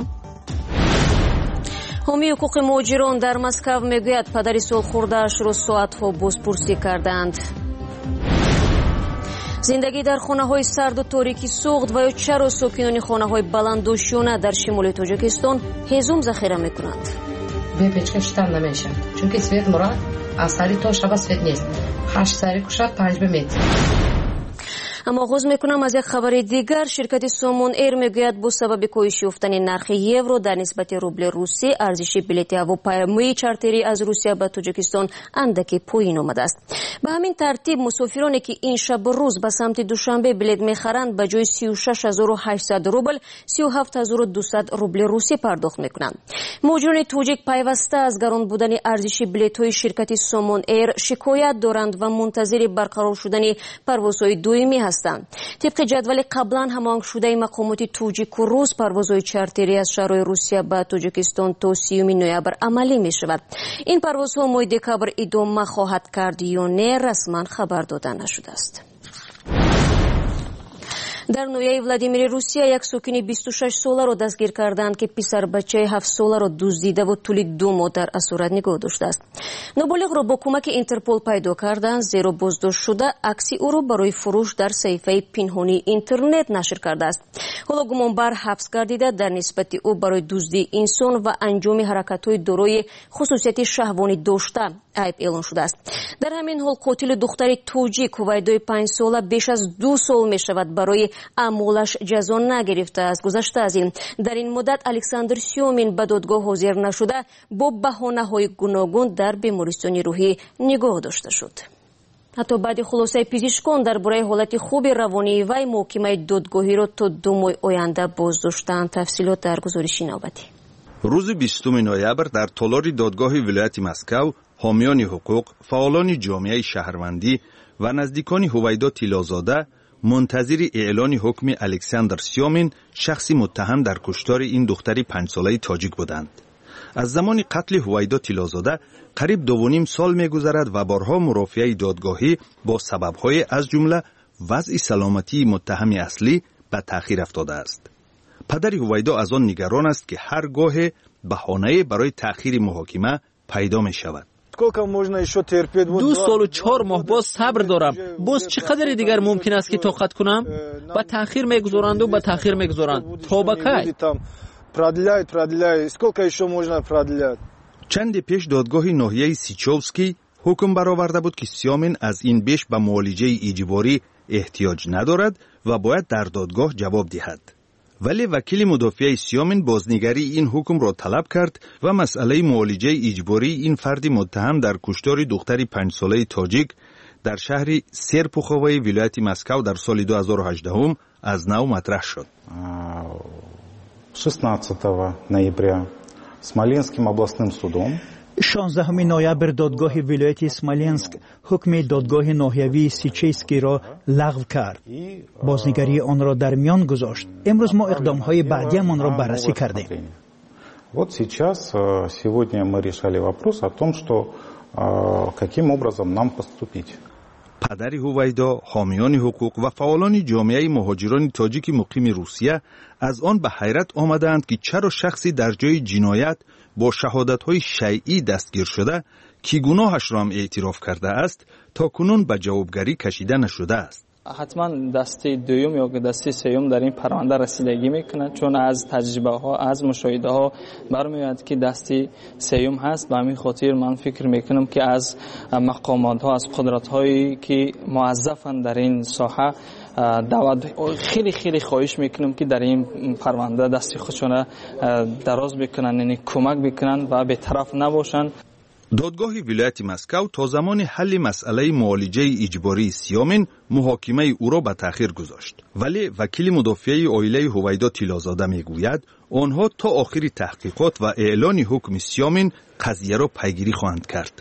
ҳомии ҳуқуқи муҳоҷирон дар Москав мегӯяд падари солхӯрдаашро соатҳо бозпурсӣ карданд. зиндагӣ дар хонаҳои сарду торики суғд ва ё чаро сокинони хонаҳои баландошёна дар шимоли Тоҷикистон ҳезум захира мекунанд. Две печка считать намешавад, чунки свет мурад аз сари то шаба свет нест. ҳашт сари кушад панҷ метр. аммо оғоз мекунам аз як хабари дигар. ширкати Somon Air мегӯяд бо сабаби коҳиши ёфтани нархи евро дар нисбати рубли русӣ арзиши билети ҳавопаймои чартерӣ аз Русия ба Тоҷикистон андаке поин омадааст. ба ҳамин тартиб мусофироне ки ин шабу рӯз ба самти Душанбе билет мехаранд ба ҷои сию шаш ҳазору ҳаштсад рубл сию ҳафт ҳазору дусад рубли русӣ пардохт мекунанд. муҳоҷирони тоҷик пайваста аз гарон будани арзиши билетҳои ширкати Somon Air шикоят доранд ва мунтазири барқарор шудани парвозҳои доимӣ ҳастанд. طبق جدول قبلا هماهنگ شده مقامات توجیک و روز پروازهای چارتری از شهرهای روسیه به تاجیکستان تا سیوم نوامبر عملی می شود. این پروازها ماه دکامبر ادامه خواهد کرد یا نه رسما خبر داده نشده است. дар ноҳияи Владимири Русия як сокини бисту шаш соларо дастгир карданд ки писарбачаи ҳафт соларо дуздидаву тӯли ду моҳ дар асорат нигоҳ доштааст. ноболиғро бо кӯмаки Интерпол пайдо карданд, зеро боздошт шуда акси ӯро барои фурӯш дар саҳифаи пинҳонии интернет нашр кардааст. ҳоло гумонбар ҳабс гардида дар нисбати ӯ барои дуздии инсон ва анҷоми ҳаракатҳои дорои хусусияти шаҳвонӣ дошта айб эълон шудааст. дар ҳамин ҳол қотили духтари тоҷик ҳувайдои панҷсола беш аз ду сол мешавад барои аъмолаш ҷазо нагирифтааст. гузашта аз ин дар ин муддат Александр Сёмин ба додгоҳ ҳозир нашуда бо баҳонаҳои гуногун дар бемористони рӯҳӣ нигоҳ дошта шуд. ҳатто баъди хулосаи пизишкон дар бораи ҳолати хуби равонии вай муҳокимаи додгоҳиро то ду моҳи оянда боздоштанд. тафсилот дар гузориши навбатӣ. рӯзи бистуми ноябр дар толори додгоҳи вилояти Москав ҳомиёни ҳуқуқ, фаъолони ҷомеаи шаҳрвандӣ ва наздикони ҳувайдо Тиллозода منتظری اعلان حکم الکساندر سیومین شخصی متهم در کشتار این دختری پنج ساله تاجیک بودند. از زمان قتل هویدا تیلازاده قریب دو و نیم سال می‌گذرد و بارها مرافعه دادگاهی با سبب‌های از جمله وضع سلامتی متهم اصلی به تأخیر افتاده است. پدر هویدا از آن نگران است که هرگاه بهانه برای تأخیر محاکمه پیدا می‌شود. ду солу чор моҳ боз сабр дорам. боз чӣ қадари дигар мумкин аст ки тоқат кунам? ба таъхир мегузоранду ба таъхир мегузоранд. то ба кай? чанде пеш додгоҳи ноҳияи Сичовский حکم برآورده بود که سیامین از این بیش به معالجه اجباری احتیاج ندارد و باید در دادگاه جواب دهد. ولی وکیل مدافع سیامین بازنگری این حکم را طلب کرد و مسئله معالجه اجباری این فرد متهم در کشتار دختری پنج ساله تاجیک در شهر سرپوخوای ولایت مسکو در سال دو هزار و هجده از نو مطرح شد. шестнадцатого ноября Смоленским областным судом شانزدهم نوامبر دادگاه ولایت اسمالینسک حکم دادگاه ناحیوی سیچیسکی را لغو کرد. بازنگری آن را در میان گذاشت. امروز ما اقدام‌های بعدی آن را بررسی کردیم. Вот сейчас сегодня мы решали вопрос о том, что каким образом нам поступить. پدر هویدا، حامیان حقوق و فعالان جامعه مهاجران تاجیک مقیم روسیه از آن به حیرت آمدند که چرا شخصی در جای جنایت با شهادت‌های شیعی دستگیر شده که گناهش را هم اعتراف کرده است تا کنون به جوابگری کشیده نشده است. حتما دسته دوم یا دسته سوم در این پرونده رسیدگی میکنه، چون از تجربه ها از مشاهده ها برمیاد که دسته سوم هست. به همین خاطر من فکر میکنم که از مقامات ها، از قدرت هایی که موظفن در این ساحه دعوت خیلی خیلی خواهش میکنم که در این پرونده دست خودشون دراز بکنن، یعنی کمک بکنن و به طرف نباشن. دادگاه ولایت مسکو تا زمان حل مسئله معالجه اجباری سیامین محاکمه او را به تأخیر گذاشت. ولی وکیل مدافع عائله هویدا طلازاده میگوید آنها تا آخر تحقیقات و اعلان حکم سیامین قضیه را پیگیری خواهند کرد.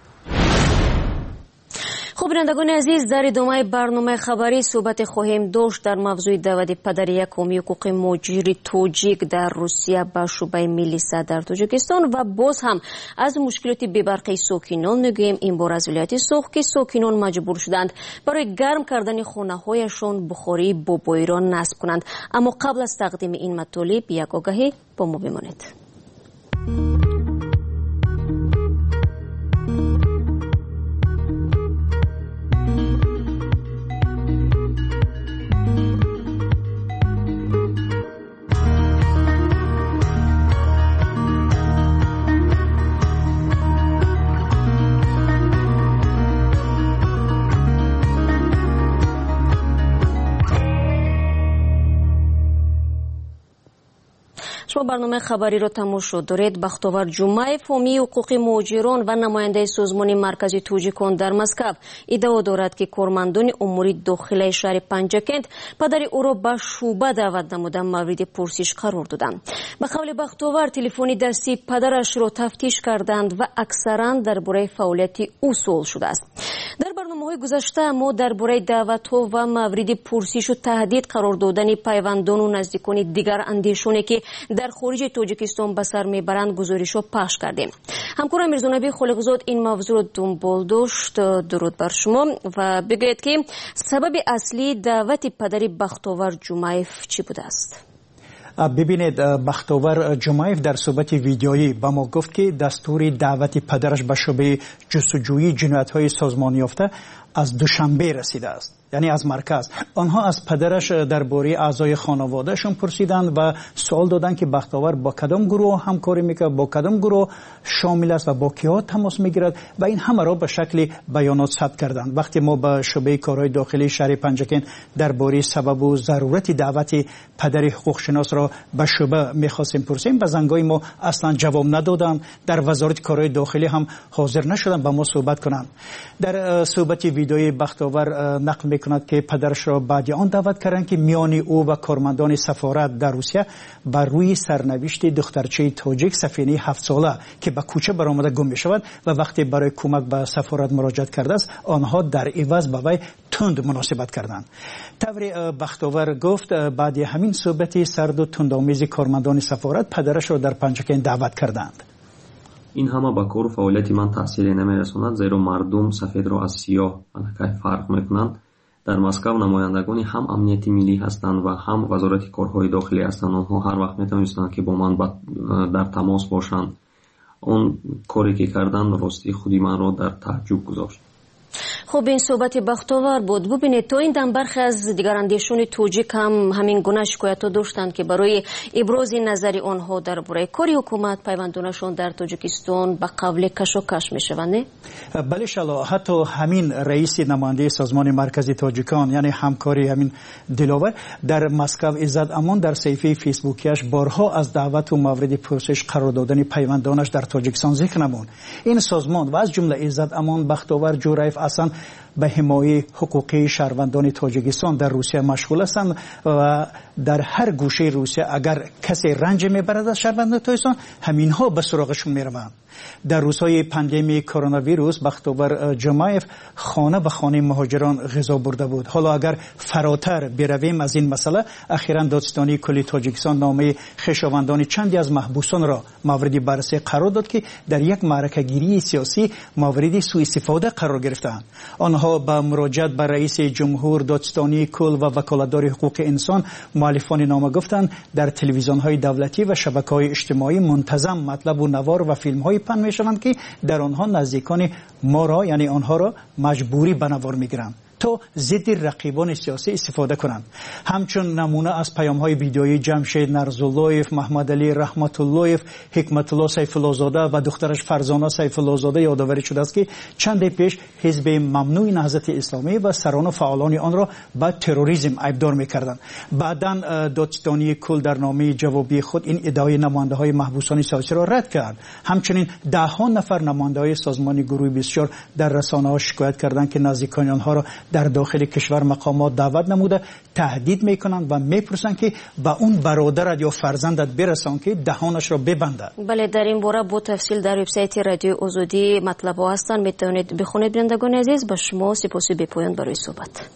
خب بینندگان عزیز، در ادامه برنامه خبری صحبت خواهیم داشت در موضوع دعوت پدر یکم حقوق مهاجر تاجیک در روسیه به شعبه ملیسا در تاجیکستان و باز هم از مشکلات ببرقی ساکنان میگوییم. این بار از ولایت سوخ که ساکنان مجبور شدند برای گرم کردن خانه هایشان بخاری با بایران نصب کنند. اما قبل از تقدیم این مطالب یک آگاهی با ما بمانید. شما برنامه خبری را تماشا دارید. بختاور جمعه حامی حقوق مهاجران و نماینده سازمان مرکزی توجیکان در مسکو ادعا دارد که کارمندان امور داخلی شهر پنجکند پدر او را به شعبه دعوت نموده مورد پرسش قرار دادند. به قول بختاور تلفن دستی پدرش را تفتیش کردند و اکثرا درباره فعالیت او سوال شده است. در برنامه‌های گذشته ما درباره دعوت‌ها و مورد پرسش و تهدید قرار دادن پیوندان و نزدیکان دیگر اندیشانی که در خارج تاجیکستان به سر میبرند گزارش‌ها پخش کردیم. همکارم میرزانبی خالقزاد این موضوع را دنبال داشت. درود بر شما و بگویید که سبب اصلی دعوت پدر بختاور جمعیف چی بوده است؟ ببینید، بختاور جمعیف در صحبت ویدیویی با ما گفت که دستور دعوت پدرش به شعبه جستجویی جنایت‌های سازمان یافته از دوشنبه رسیده است، یعنی از مرکز. آنها از پدرش درباره اعضای خانوادهشون پرسیدند و سوال دادند که بختاور با کدام گروه همکاری میکنه، با کدام گروه شامل است و با کیا تماس میگیرد و این همه را به شکل بیانات ثبت کردند. وقتی ما به شعبه کارهای داخلی شهر پنجکن درباره سبب و ضرورت دعوت پدر حقوق شناس را به شعبه میخواستیم پرسیم، به زنگای ما اصلا جواب ندادند. در وزارت کارهای داخلی هم حاضر نشدند با ما صحبت کنند. در صحبت ویدیویی بختاور نقل میکند که پدرش را بعد آن دعوت کردند که میان او و کارمندان سفارت در روسیه بر روی سرنوشت دخترچه تاجیک سفینه هفت ساله که به کوچه برآمده گم میشود و وقتی برای کمک به سفارت مراجعت کرده است آنها در عوض به وی تند مناسبت کردند. طور بختاور گفت بعد همین صحبت سرد و تندآمیز کارمندان سفارت پدرش را در پنجکن دعوت کردند. این همه با کار و فعالیت من تاثیری نمیرساند، زیرا مردم سفید را از سیاه فرق میکنند. در مسکو نمایندگانی هم امنیت ملی هستند و هم وزارت کارهای داخلی هستند. آنها هر وقت میتونستند که با من در تماس باشند. اون کاری که کردن راستی خودی من را در تعجب گذاشت. خب این صحبت بختاور بود. ببینید تا این دم برخی از دیگر اندیشان توجیک هم همین گونه شکایت داشتند که برای ابراز نظر آنها درباره کاری حکومت پیوندونشان در تاجیکستان به قبل کشاکش میشوند. بله شلا، حتی همین رئیس نماینده سازمان مرکزی تاجیکان یعنی همکاری همین دلاور در مسکو عزت امان در صفحه فیسبوکیش بارها از دعوت و مورد پرسش قرار دادن پیوندانش در تاجیکستان ذکر نمود. این سازمان و از جمله عزت امان بختاور جورایف اصلا به حمایت حقوقی شهروندان تاجیکستان در روسیه مشغول هستند و در هر گوشه روسیه اگر کسی رنج میبرد از شهروندان تاجیکستان همینها به سراغشون میروند. در روزهای پاندمی کرونا ویروس بختاور جمایف خانه به خانه مهاجران غذا برده بود. حالا اگر فراتر برویم از این مسئله، اخیراً دادستانی کلی تاجیکستان نامه خویشاوندان چندی از محبوسان را مورد بررسی قرار داد که در یک معرکه گیری سیاسی مورد سوء استفاده قرار گرفتند. آنها با مراجعت به رئیس جمهور، دادستانی کل و وکالتدار حقوق انسان مؤلفان نامه گفتند در تلویزیون‌های دولتی و شبکه‌های اجتماعی منتظم مطلب و نوار و فیلم‌های پن میشوند که در آنها نزدیکان ما را یعنی آنها را مجبوری به نوار میگیرند تا ضد رقیبان سیاسی استفاده کنند. همچون نمونه از پیام‌های ویدیویی جمشید نرزاللهیف، محمد علی رحمت اللهیف، حکمت الله سیف الله زاده و دخترش فرزانه سیف الله زاده یادآوری شده است که چند پیش حزب ممنوع نهضت اسلامی و سران و فعالان آن را به تروریسم ادعا می‌کردند. بعداً دادستانی کل در نامه جوابی خود این ادعای نماینده‌های محبوسان سیاسی را رد کرد. همچنین ده ها نفر نماینده‌های سازمان گروه بیست و چهار در رسانه‌ها شکایت کردند که نزدیکان آنها را در داخل کشور مقامات دعوت نموده تهدید میکنند و میپرسند که با اون برادرت یا فرزندت برسان که دهانش را ببنده. بله، در این باره با تفصیل در وبسایت رادیو آزادی مطلب ها هستند، میتونید بخونید. بینندگان عزیز، با شما سپاسی بی پایان برای صحبت.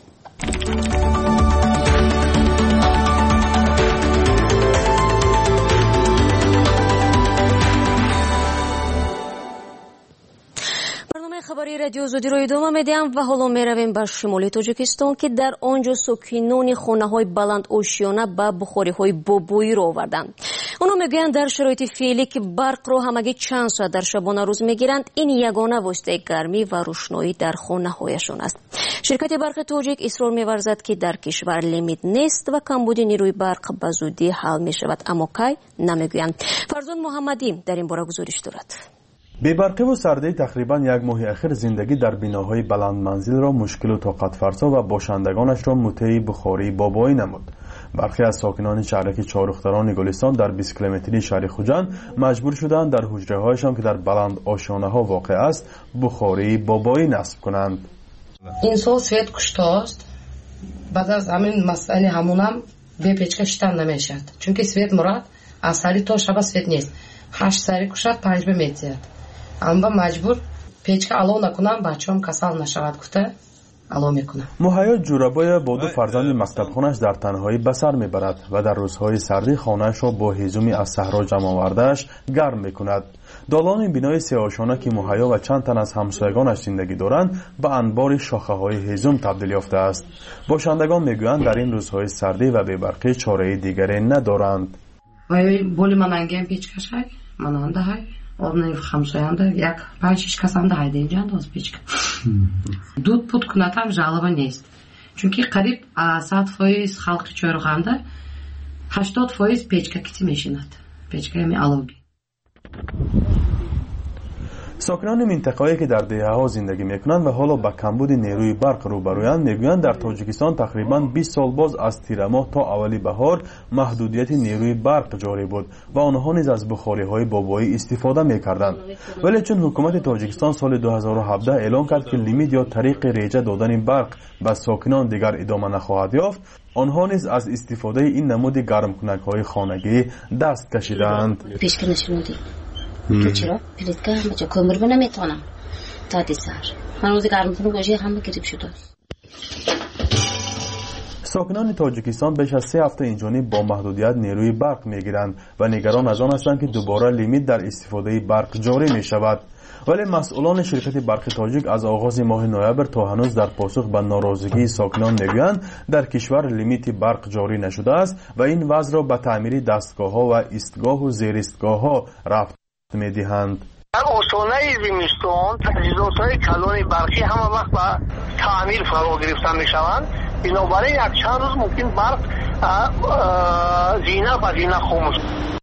خبری رادیو آزادی رو ادامه میدیم و حالا میرویم به شمال تاجیکستان که در آنجا ساکنان خانه‌های بلند آشیانه به بخاری‌های بابایی را آوردند. اونا میگویند در شرایط فعلی که برق را همگی چند ساعت در شبانه روز میگیرند، این یگانه واسطه گرمی و روشنایی در خانه‌هایشان است. شرکت برق تاجیک اصرار می‌ورزد که در کشور لیمیت نیست و کمبود نیروی برق به زودی حل می‌شود، اما کی نمیگویند. فرزان محمدی در این باره گزارش دارد. بی‌برقی و سردی تقریبا یک ماه اخیر زندگی در بناهای بلند منزل را مشکل و طاقت فرسا و باشندگانش را مطیع بخاری بابایی نمود. برخی از ساکنان شهرک چهارختران گلستان در بیست کیلومتری شهر خوجند مجبور شدند در حجره‌هایشان که در بلند آشیانه‌ها واقع است بخاری بابایی نصب کنند. این سال سویت کشتاست. بعد از همین مسئله همونم به پیچکا شدن نمیشد. چون که سویت مراد از سری تا شب سویت نیست. هشت سری کشد پنج به میتید. اما مجبور پیچکا علو نکنم بچه‌ام کسل نشود گفته علو میکنم. مهیا جورابای با دو فرزند مکتب خونش در تنهایی به سر میبرد و در روزهای سردی خانه‌اش را با هیزمی از صحرا جمع آورده‌اش گرم میکند. دالان بینای سیاه‌شانه که مهیا و چند تن از همسایگانش زندگی دارند به انبار شاخه‌های هیزم تبدیل یافته است. باشندگان میگویند در این روزهای سردی و بی‌برقی چاره‌ای دیگری ندارند. وای بولی من انگام پیچکا شای من آنده های اون همساینده یک پنج شش کس هم ده اینجا انداز پیچکا دود پود کناتم جالبه نیست چونکه قریب صد فایز خلق چهارخانده هشتاد فایز پیچکا کتی میشیند پیچکا همی علوگی. ساکنان منطقه‌ای که در دهه‌ها زندگی می‌کنند و حالا با کمبود نیروی برق روبرویند میگویند در تاجیکستان تقریباً بیست سال باز از تیر ماه تا اولی بهار محدودیت نیروی برق جاری بود و آنها نیز از بخاری‌های بابایی استفاده می‌کردند. ولی چون حکومت تاجیکستان سال دو هزار و هفده اعلام کرد که لیمیت یا طریق ریجه دادن برق به ساکنان دیگر ادامه نخواهد یافت، آنها نیز از استفاده این نمود گرمکنک‌های خانگی دست کشیدند. تو چرا؟ پریدگاه همه جا کمر به نمیتونم تا دیسر هنوز گرمتون گوشی همه گریب شده. ساکنان تاجیکستان بیش از سه هفته اینجانی با محدودیت نیروی برق میگیرند و نگران از آن هستند که دوباره لیمیت در استفاده برق جاری می شود. ولی مسئولان شرکت برق تاجیک از آغاز ماه نوامبر تا هنوز در پاسخ به ناراضگی ساکنان میگویند در کشور لیمیت برق جاری نشده است و این وضع را به تعمیر دستگاه ها و ایستگاه و زیر ایستگاه ها رفت می‌دهند. در آستانه زمستان تجهیزات‌های کلان برقی همه وقت به تعمیر فرا گرفته می‌شوند. بنابراین یک چند روز ممکن برق زینه به زینه خاموش.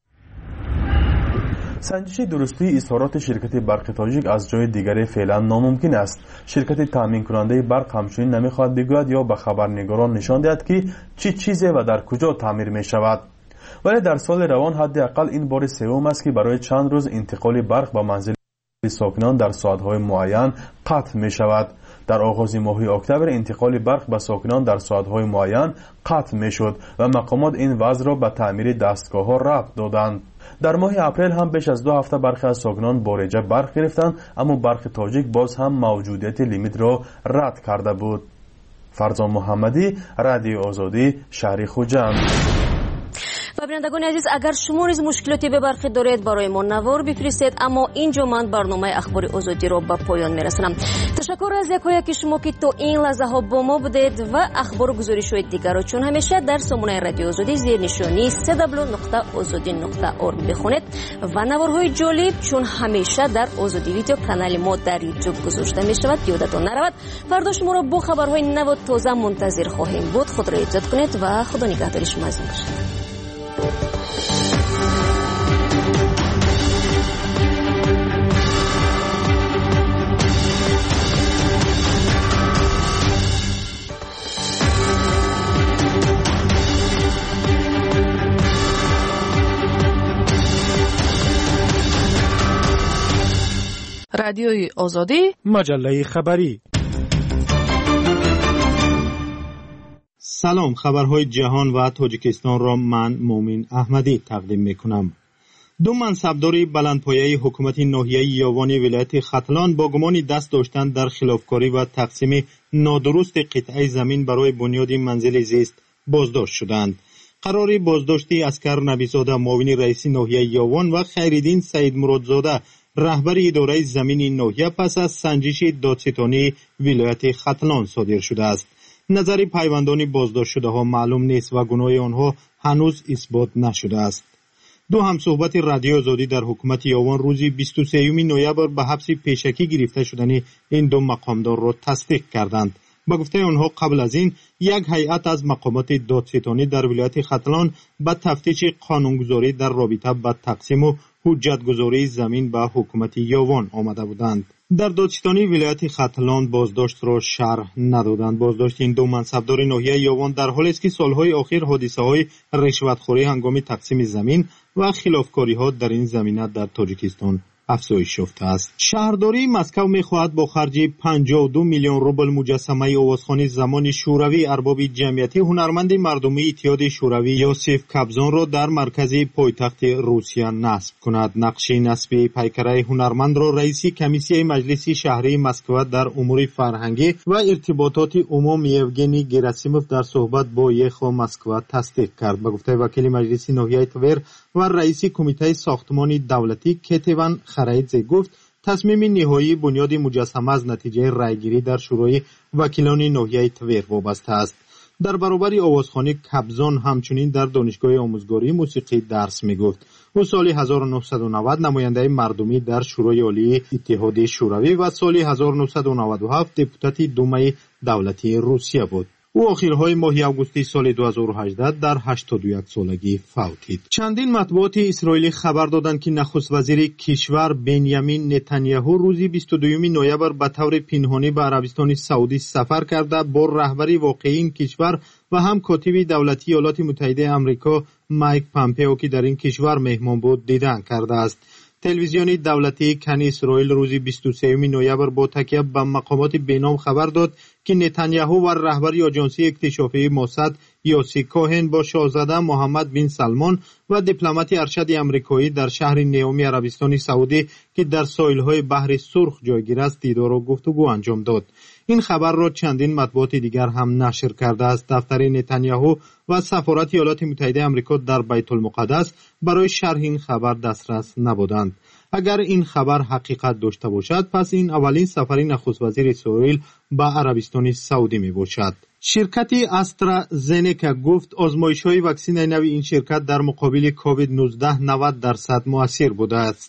سنجش درستی اظهارات شرکت برق تاجیک از جای دیگری فعلا ناممکن است. شرکت تامین کننده برق همچنین نمیخواهد بگوید یا به خبرنگاران نشان دهد که چی چیزی و در کجا تعمیر می شود. ولی در سال روان حداقل این بار سوم است که برای چند روز انتقال برق به منزل ساکنان در ساعت‌های معین قطع می شود. در آغاز ماه اکتبر انتقال برق به ساکنان در ساعت‌های معین قطع می شد و مقامات این وضع را به تعمیر دستگاه‌ها ربط دادند. در ماه اپریل هم بیش از دو هفته برخی از ساکنان بارجه برق گرفتند، اما برق تاجیک باز هم موجودیت لیمیت را رد کرده بود. فرزان محمدی، رادیو آزادی، شهر خوجند. و بینندگان عزیز، اگر شما نیز مشکلاتی به برق دارید برای ما نوار بفرستید. اما اینجا من برنامه اخبار آزادی را به پایان میرسانم. تشکر از یکایی که شما که تا این لحظه ها با ما بودید و اخبار و گزارش های دیگر را چون همیشه در سامانه رادیو آزادی زیر نشانی سه دبلیو نقطه آزادی نقطه اورگ بخونید و نوارهای جالب چون همیشه در آزادی ویدیو کانال ما در یوتیوب گذاشته می شود. یادتان نرود فردا شما را با خبرهای نو و تازه منتظر خواهیم بود. خود را حفظ کنید و خدا نگهدار شما باشد. رادیوی آزادی، مجله خبری. سلام، خبرهای جهان و تاجیکستان را من مومن احمدی تقدیم میکنم. دو منصبدار بلندپایه حکومت ناحیه یاوان ولایت ختلان با گمان دست داشتن در خلافکاری و تقسیم نادرست قطعه زمین برای بنیاد منزل زیست بازداشت شدند. قرار بازداشتی اسکر نبیزاده معاون رئیس ناحیه یاوان و خیرالدین سید مرادزاده رهبر اداره زمین ناحیه پس از سنجش دادستانی ولایت ختلان صادر شده است. نظر پیوندان بازداشت شده ها معلوم نیست و گناه آنها هنوز اثبات نشده است. دو همصحبت رادیو آزادی در حکومت یاوان روز بیست و سوم نوامبر به حبس پیشکی گرفته شدن این دو مقامدار را تصدیق کردند. با گفته آنها قبل از این یک هیئت از مقامات دادستانی در ولایت ختلان به تفتیش قانونگذاری در رابطه با تقسیم و حجتگذاری زمین به حکومت یاوان آمده بودند. در دادستانی ولایت ختلان بازداشت را شرح ندادند. بازداشت این دو منصبدار ناحیه یاوان در حالی است که سالهای اخیر حادثه های رشوتخوری هنگام تقسیم زمین و خلافکاری ها در این زمینه در تاجیکستان افزایش یافته است. شهرداری مسکو می‌خواهد با خرج پنجاه و دو میلیون روبل مجسمه آوازخوانی زمان شوروی ارباب جمعیتی هنرمند مردمی اتحاد شوروی یوسف کابزون را در مرکز پایتخت روسیه نصب کند. نقش نصب پیکره هنرمند را رئیس کمیسیه مجلس شهری مسکو در امور فرهنگی و ارتباطات عمومی یوگنی گراسیموف در صحبت با یخو مسکو تصدیق کرد. به گفته وکیل مجلس ناحیه تور و رئیس کمیته ساختمان دولتی کتیوان خرایدزه گفت تصمیم نهایی بنیاد مجسمه از نتیجه رایگیری در شورای وکیلان ناحیه تور وابسته است. در برابر آوازخوانی کابزون همچنین در دانشگاه آموزگاری موسیقی درس می‌گفت. او سال هزار و نهصد و نود نماینده مردمی در شورای عالی اتحاد شوروی و سال هزار و نهصد و نود و هفت دپوتات دومای دولتی روسیه بود. او آخرهای ماه آگوست سال دو هزار و هجده در هشتاد و یک سالگی فوتید. چندین مطبوعات اسرائیلی خبر دادند که نخست وزیر کشور بنیامین نتانیاهو روز بیست و دو نوامبر به طور پنهانی به عربستان سعودی سفر کرده با رهبر واقعی این کشور و هم کاتب دولتی ایالات متحده آمریکا مایک پامپئو که در این کشور مهمان بود دیدن کرده است. تلویزیون دولتی کن اسرائیل روز بیست و سوم نوامبر با تکیه به مقامات بینام خبر داد که نتانیاهو و رهبر آژانسی اکتشافی موساد یوسی کوهن با شاهزاده محمد بن سلمان و دیپلمات ارشد آمریکایی در شهر نیومی عربستان سعودی که در ساحل‌های بحر سرخ جایگیر است دیدار و گفتگو انجام داد. این خبر را چندین مطبوعات دیگر هم نشر کرده است. دفتر نتانیاهو و سفارت ایالات متحده آمریکا در بیت المقدس برای شرح این خبر دسترس نبودند. اگر این خبر حقیقت داشته باشد پس این اولین سفر نخست وزیر اسرائیل به عربستان سعودی می باشد. شرکت استرازنیکا گفت آزمایش‌های واکسن نو این شرکت در مقابل کووید نوزده نود درصد مؤثر بوده است.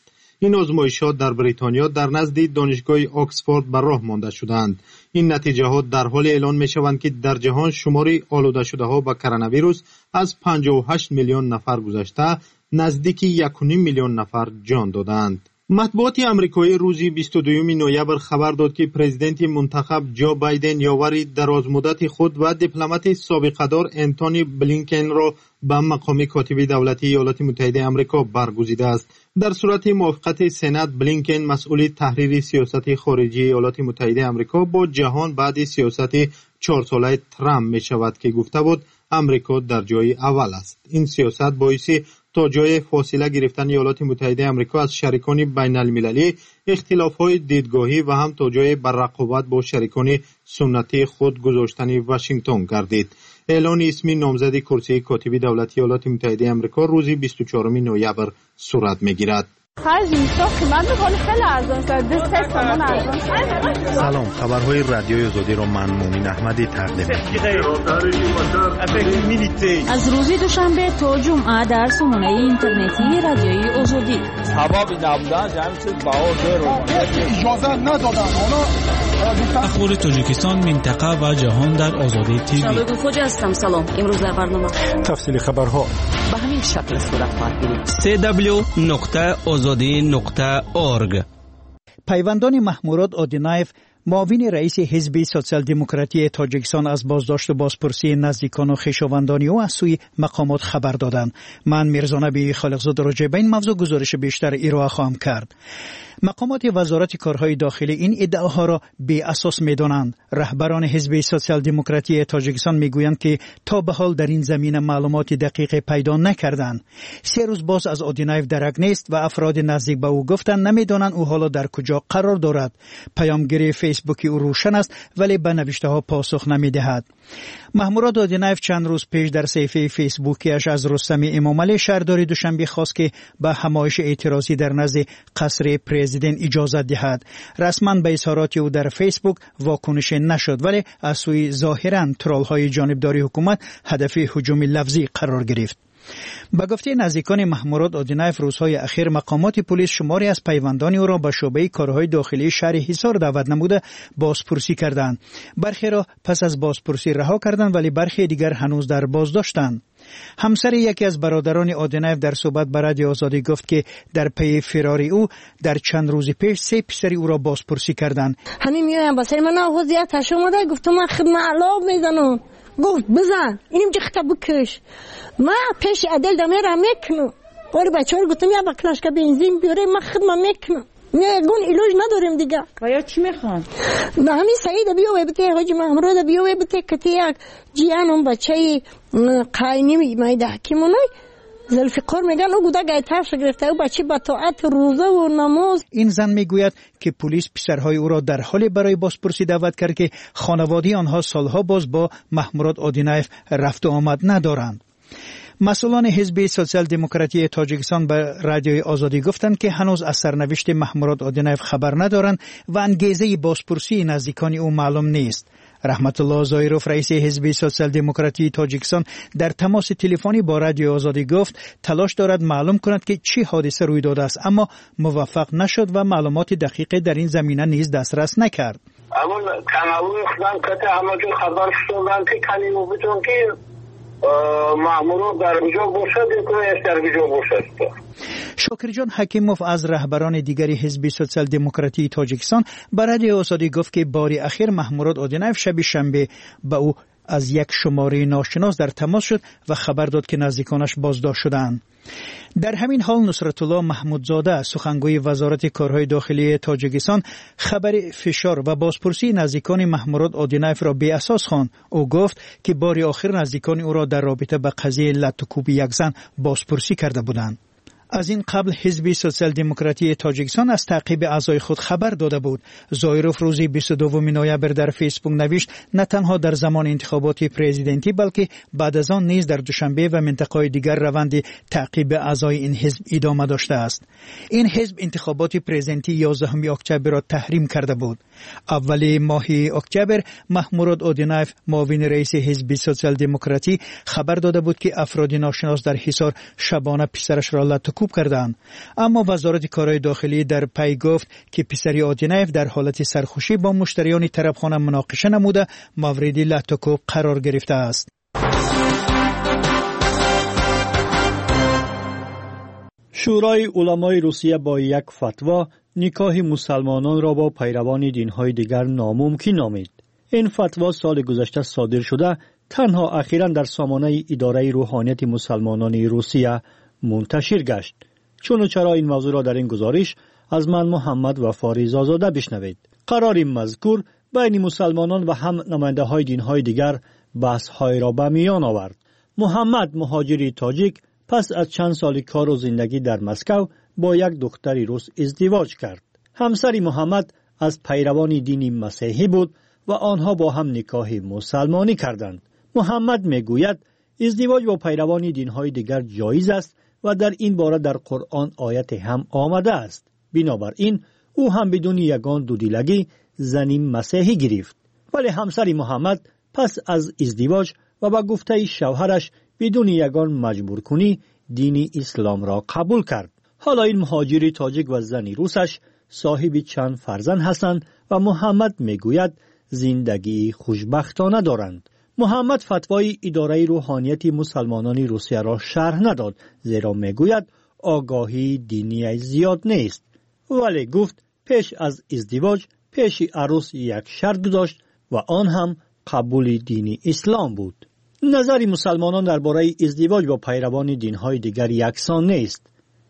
این آزمایشات در بریتانیا در نزد دانشگاه آکسفورد بر راه مانده شدند. این نتیجه ها در حال اعلان می شوند که در جهان شمار آلوده شده ها به کرونا ویروس از پنجاه و هشت میلیون نفر گذشته نزدیک یک و نیم میلیون نفر جان دادند. مطبوعات امریکایی روز بیست و دوم نوامبر خبر داد که پرزیدنت منتخب جو بایدن یاوری درازمدت خود و دیپلمات سابقه‌دار انتونی بلینکن را به مقام کاتب دولتی ایالات متحده آمریکا برگزیده است. در صورت موافقت سنا بلینکن مسئول تحریر سیاست خارجی ایالات متحده آمریکا با جهان بعد سیاست چهار ساله ترامپ می شود که گفته بود آمریکا در جای اول است. این سیاست باعث تا جای فاصله گرفتن ایالات متحده آمریکا از شریکان بین المللی، اختلاف‌های دیدگاهی و هم تا جای بر رقابت با شریکان سنتی خود گذاشتن واشنگتن گردید. اعلان اسم نامزد کرسی کاتب دولتی ایالات متحده آمریکا روز بیست و چهارم نوامبر صورت می‌گیرد. سلام، خبرهای رادیوی آزادی را من مومن احمدی تقدیم می‌کنم. از روز دوشنبه تا جمعه در سامانه اینترنتی رادیوی آزادی. سبب نبودن جمع چیز بهادر رو اجازه ندادن. اخبار تاجیکستان، منطقه و جهان در آزادی تیوی. شبکه خوجا هستم. سلام. امروز در برنامه تفصیل خبرها به همین شکل صورت خواهد گرفت. سی دبلیو نقطه آزادی نقطه اورگ. پیوندان محموراد آدینایف، معاون رئیس حزب سوسیال دموکراتی تاجیکستان، از بازداشت و بازپرسی نزدیکان و خویشاوندان او از سوی مقامات خبر دادند. من میرزانبی خالقزاد راجع به این موضوع گزارش بیشتر ارائه خواهم کرد. مقامات وزارت کارهای داخلی این ادعاها را بی اساس می‌دانند. رهبران حزب سوسیال دموکراتی تاجیکستان میگویند که تا به حال در این زمینه معلومات دقیق پیدا نکردند. سه روز باز از آدینایف درک نیست و افراد نزدیک به او گفتند نمی‌دانند او حالا در کجا قرار دارد. پیامگیر فیسبوکی او روشن است ولی به نوشته‌ها پاسخ نمی‌دهد. محموراد آدینایف چند روز پیش در صفحه فیسبوکیش از رستم امامعلی شهردار دوشنبه خواست که به همایش اعتراضی در نزد قصر پرزیدنت اجازه دهد. رسما به اظهارات او در فیسبوک واکنش نشد ولی از سوی ظاهرا ترول‌های جانبداری حکومت هدف هجوم لفظی قرار گرفت. با گفته نزدیکان محموراد آدینایف، روزهای اخیر مقامات پلیس شماری از پیوندان او را به شعبه کارهای داخلی شهر حصار دعوت نموده بازپرسی کردند. برخی را پس از بازپرسی رها کردند ولی برخی دیگر هنوز در بازداشتند. همسر یکی از برادران آدینایف در صحبت با رادیو آزادی گفت که در پی فراری او در چند روز پیش سه پسری او را بازپرسی کردند. همین میایم با سر من آغوزیت هش اومده گفتم من خدمت علاب میزنم. گفت بزن اینم جخته بکش. ما پیش عدل دمه را میکنم. ولی بچه ها گفتم یا بکلاش که بنزین بیاره من خدمت میکنم. میگون ایلوج نداریم دیگه. و یا چی میخوان؟ به همین سعید بیاوه بته حاجی محمود بیاوه بته کتی یک جیانم بچه قاینی میده حکیمونای ذوالفقار میگن او گوده گایترش گرفته او بچه با طاعت روزه و نماز. این زن میگوید که پلیس پسرهای او را در حال برای بازپرسی دعوت کرد که خانواده آنها سالها باز با محموراد آدینایف رفت و آمد ندارند. مسئولان حزب سوسیال دموکراتی تاجیکستان به رادیوی آزادی گفتند که هنوز از سرنوشت محموراد آدینایف خبر ندارند و انگیزه بازپرسی نزدیکان او معلوم نیست. رحمت الله زایروف، رئیس حزب سوسیال دموکراتی تاجیکستان، در تماس تلفنی با رادیو آزادی گفت تلاش دارد معلوم کند که چه حادثه روی داده است اما موفق نشد و معلومات دقیق در این زمینه نیز دسترس نکرد. اما تنوع خدام کته همه جو خبر شدن که کنیم بودن که مامورو در کجا باشد که در کجا باشد. شاکر جان حکیموف از رهبران دیگری حزب سوسیال دموکراتی تاجیکستان برای آزادی گفت که باری اخیر محموراد آدینایف شب شنبه به او از یک شماره ناشناس در تماس شد و خبر داد که نزدیکانش بازداشت شدند. در همین حال نصرت الله محمودزاده، سخنگوی وزارت کارهای داخلی تاجیکستان، خبر فشار و بازپرسی نزدیکان محموراد آدینایف را بی اساس خواند. او گفت که باری آخر نزدیکان او را در رابطه با قضیه لطوکوب یک زن بازپرسی کرده بودند. از این قبل حزب سوسیال دموکراتی تاجیکستان از تعقیب اعضای خود خبر داده بود. زایروف روز بیست و دوم نوامبر در فیسبوک نوشت نه تنها در زمان انتخابات پرزیدنتی بلکه بعد از آن نیز در دوشنبه و منطقه‌های دیگر روند تعقیب اعضای این حزب ادامه داشته است. این حزب انتخابات پرزیدنتی یازدهم اکتبر را تحریم کرده بود. اول ماه اکتبر محموراد آدینایف، معاون رئیس حزب سوسیال دموکراتی، خبر داده بود که افراد ناشناس در حصار شبانه پسرش را لطو سرکوب کردند. اما وزارت کارهای داخلی در پی گفت که پسری آدینایف در حالت سرخوشی با مشتریان طرفخانه مناقشه نموده مورد لطکوب قرار گرفته است. شورای علمای روسیه با یک فتوا نکاح مسلمانان را با پیروان دین‌های دیگر ناممکن نامید. این فتوا سال گذشته صادر شده تنها اخیراً در سامانه اداره روحانیت مسلمانان روسیه منتشر گشت. چون و چرا این موضوع را در این گزارش از من محمد وفاری زازاده بشنوید. قرار مذکور بین مسلمانان و هم نماینده های دین های دیگر بحث های را به میان آورد. محمد مهاجری تاجیک پس از چند سال کار و زندگی در مسکو با یک دختری روس ازدواج کرد. همسر محمد از پیروان دین مسیحی بود و آنها با هم نکاح مسلمانی کردند. محمد میگوید ازدواج با پیروان دین‌های دیگر جایز است و در این باره در قرآن آیت هم آمده است. بنابراین او هم بدون یگان دودیلگی زنی مسیحی گرفت. ولی همسر محمد پس از ازدواج و با گفته شوهرش بدون یگان مجبور کنی دین اسلام را قبول کرد. حالا این مهاجری تاجیک و زنی روسش صاحب چند فرزند هستند و محمد میگوید زندگی خوشبختانه دارند. محمد فتوای اداره روحانیت مسلمانان روسیه را شرح نداد، زیرا میگوید آگاهی دینی زیاد نیست. ولی گفت پیش از ازدواج پیش عروس یک شرط گذاشت و آن هم قبول دین اسلام بود. نظر مسلمانان درباره ازدواج با پیروان دین‌های دیگر یکسان نیست.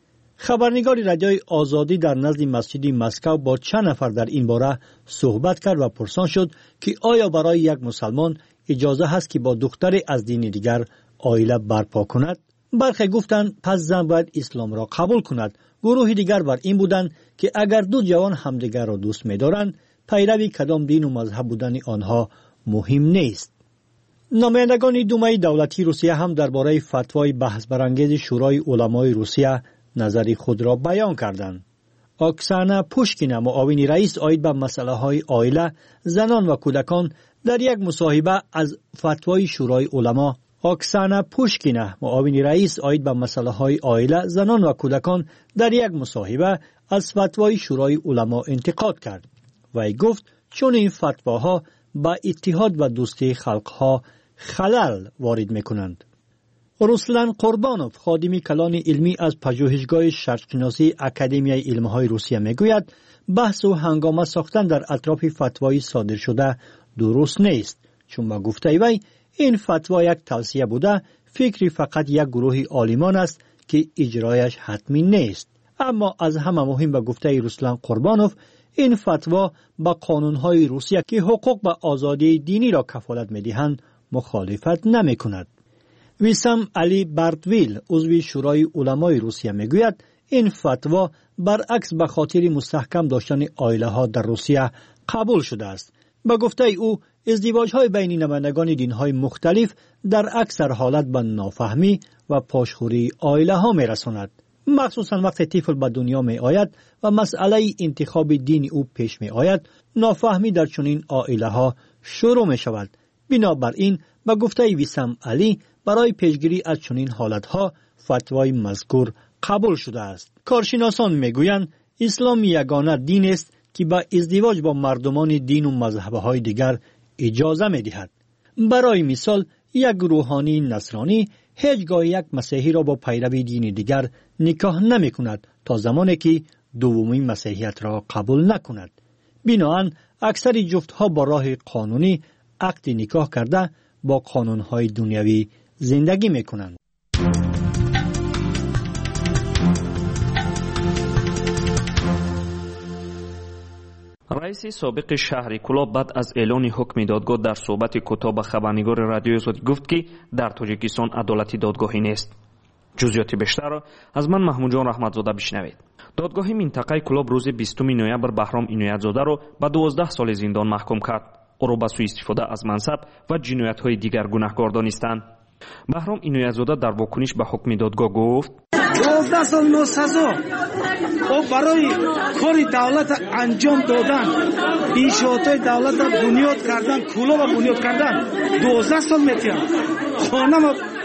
خبرنگار رادیوی آزادی در نزد مسجد مسکو با چند نفر در این باره صحبت کرد و پرسان شد که آیا برای یک مسلمان اجازه هست که با دختری از دین دیگر عائله برپا کند؟ برخی گفتند پس زن باید اسلام را قبول کند. گروه دیگر بر این بودند که اگر دو جوان همدیگر را دوست می‌دارند، پیروی کدام دین و مذهب بودن آنها مهم نیست. نمایندگان دومای دولتی روسیه هم درباره فتوای بحث برانگیز شورای علمای روسیه نظری خود را بیان کردند. اکسانا پوشکینا معاون رئیس عاید به مسئله های عائله، زنان و کودکان در یک مصاحبه از فتوای شورای علما اکسانا پوشکینا معاون رئیس عاید به مسئله های عائله، زنان و کودکان در یک مصاحبه از فتوای شورای علما انتقاد کرد و ای گفت چون این فتواها با اتحاد و دوستی خلقها خلل وارد میکنند. روسلان قربانوف خادم کلان علمی از پژوهشگاه شرقشناسی اکادمیای علمهای روسیه میگوید بحث و هنگامه ساختن در اطراف فتوای صادر شده درست نیست، چون با گفته وی این فتوا یک توصیه بوده، فکری فقط یک گروه عالمان است که اجرایش حتمی نیست. اما از همه مهم به گفته روسلان قربانوف این فتوا با قانونهای روسیه که حقوق به آزادی دینی را کفالت میدهند مخالفت نمی کند. ویسام علی بارتویل عضو شورای علمای روسیه میگوید این فتوا برعکس به خاطر مستحکم داشتن عائله ها در روسیه قبول شده است. به گفته او ازدواج های بین نمایندگان دین های مختلف در اکثر حالت به نافهمی و پاشخوری عائله ها می رساند، مخصوصا وقتی طفل به دنیا می آید و مسئله انتخاب دین او پیش می آید. نافهمی در چنین عائله ها شروع می شود. بنابراین به گفته ویسام علی برای پیشگیری از چنین حالتها فتوای مذکور قبول شده است. کارشناسان میگویند اسلام یگانه دین است که با ازدواج با مردمان دین و مذهب‌های دیگر اجازه می‌دهد. برای مثال یک روحانی نصرانی هیچگاه یک مسیحی را با پیروی دین دیگر نکاح نمی‌کند تا زمانی که دومی مسیحیت را قبول نکند. بنابراین اکثر جفت‌ها با راه قانونی عقد نکاح کرده با قانون‌های دنیوی زندگی میکنند. رئیس سابق شهر کلاب بعد از اعلان حکم دادگاه در صحبت کوتاه به خبرنگار رادیوی آزادی گفت که در تاجیکستان عدالت دادگاهی نیست. جزئیات بیشتر را از من محمود جان رحمتزاده بشنوید. دادگاه منطقه کلاب روز بیستم نوامبر بهرام عنایت‌زاده را به دوازده سال زندان محکوم کرد. او را به سوء استفاده از منصب و جنایت‌های دیگر گناهکار دانستند. بهرام عنایت‌زاده در واکنش به حکم دادگاه گفت دوازده سال ناسزا او برای کاری دولت انجام دادن، انشاءات‌های دولت را بنیاد کردن، کلاب را بنیاد کردن، دوازده سال میتیان خانه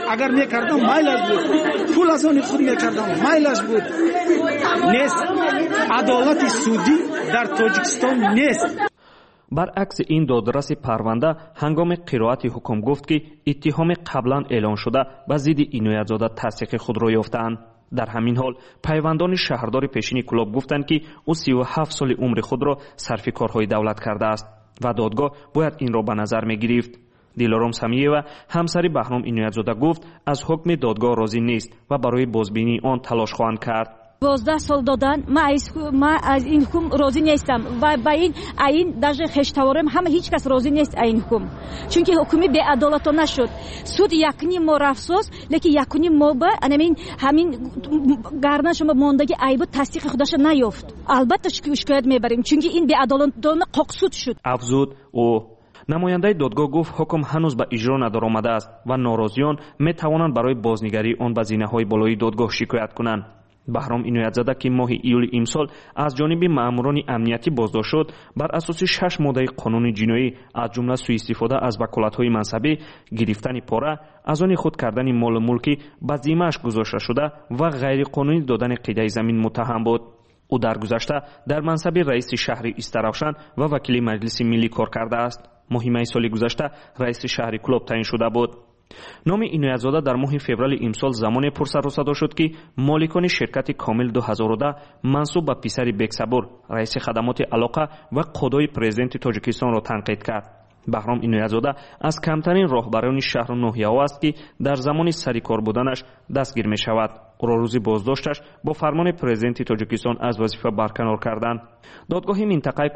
اگر میکردم مایلش بود، پول از آن خود میکردم مایلش بود. نیست، عدالت سودی در تاجیکستان نیست. برعکس این دادرس پرونده هنگام قرائت حکم گفت که اتهام قبلا اعلان شده به ضد اینویت‌زاده تصدیق خود را یافتند. در همین حال پیوندان شهردار پیشین کلاب گفتند که او سی و هفت سال عمر خود را صرف کارهای دولت کرده است و دادگاه باید این را به نظر می‌گرفت. دیلارام سمیه و همسری بهرام اینویت‌زاده گفت از حکم دادگاه راضی نیست و برای بازبینی آن تلاش خواهند کرد. دوازده سال دادن من از این حکم راضی نیستم و با این این даже خشتوارم هم هیچ کس راضی نیست این حکم، چونکه حکم بی عدالتانه شد. سود یکنی ما رفسوس لیکن یکنی ما با همین همین گردن شما موندگی عیب تصدیق خودش نیافت. البته شکایت میبریم چونکه این بی عدالتانه قاقسود شد. افزود او. نماینده دادگاه گفت حکم هنوز به اجرا ندارآمده است و ناراضیان می توانند برای بازنگری آن به زینه‌های بالای دادگاه شکایت کنند. بهرام اینویت‌زاده که ماه ایول امسال از جانب ماموران امنیتی بازداشت شد، بر اساس شش ماده قانون جنایی از جمله سوء استفاده از وکالت‌های منصبی، گرفتن پاره، از آن خود کردن مال و ملکی به ذمه‌اش گذاشته شده و غیر قانونی دادن قیده زمین متهم بود. او در گذشته در منصب رئیس شهر استراوشن و وکیل مجلس ملی کار کرده است. ماه می سال گذشته رئیس شهر کلوب تعیین شده بود. نام اینویت‌زاده در ماه فوریه امسال زمان پرسر و صدا شد که مالکان شرکت کامل دو هزار و ده منصوب به پسر بیگ صبور رئیس خدمات علاقه و قضای پرزیدنت تاجیکستان را تنقید کرد. بهرام اینویت‌زاده از کمترین راهبران شهر و ناحیه است که در زمان سرکار بودنش دستگیر می شود. او را روزی بازداشتش با فرمان پرزیدنت تاجیکستان از وظیفه برکنار کردند. دادگاه منطقه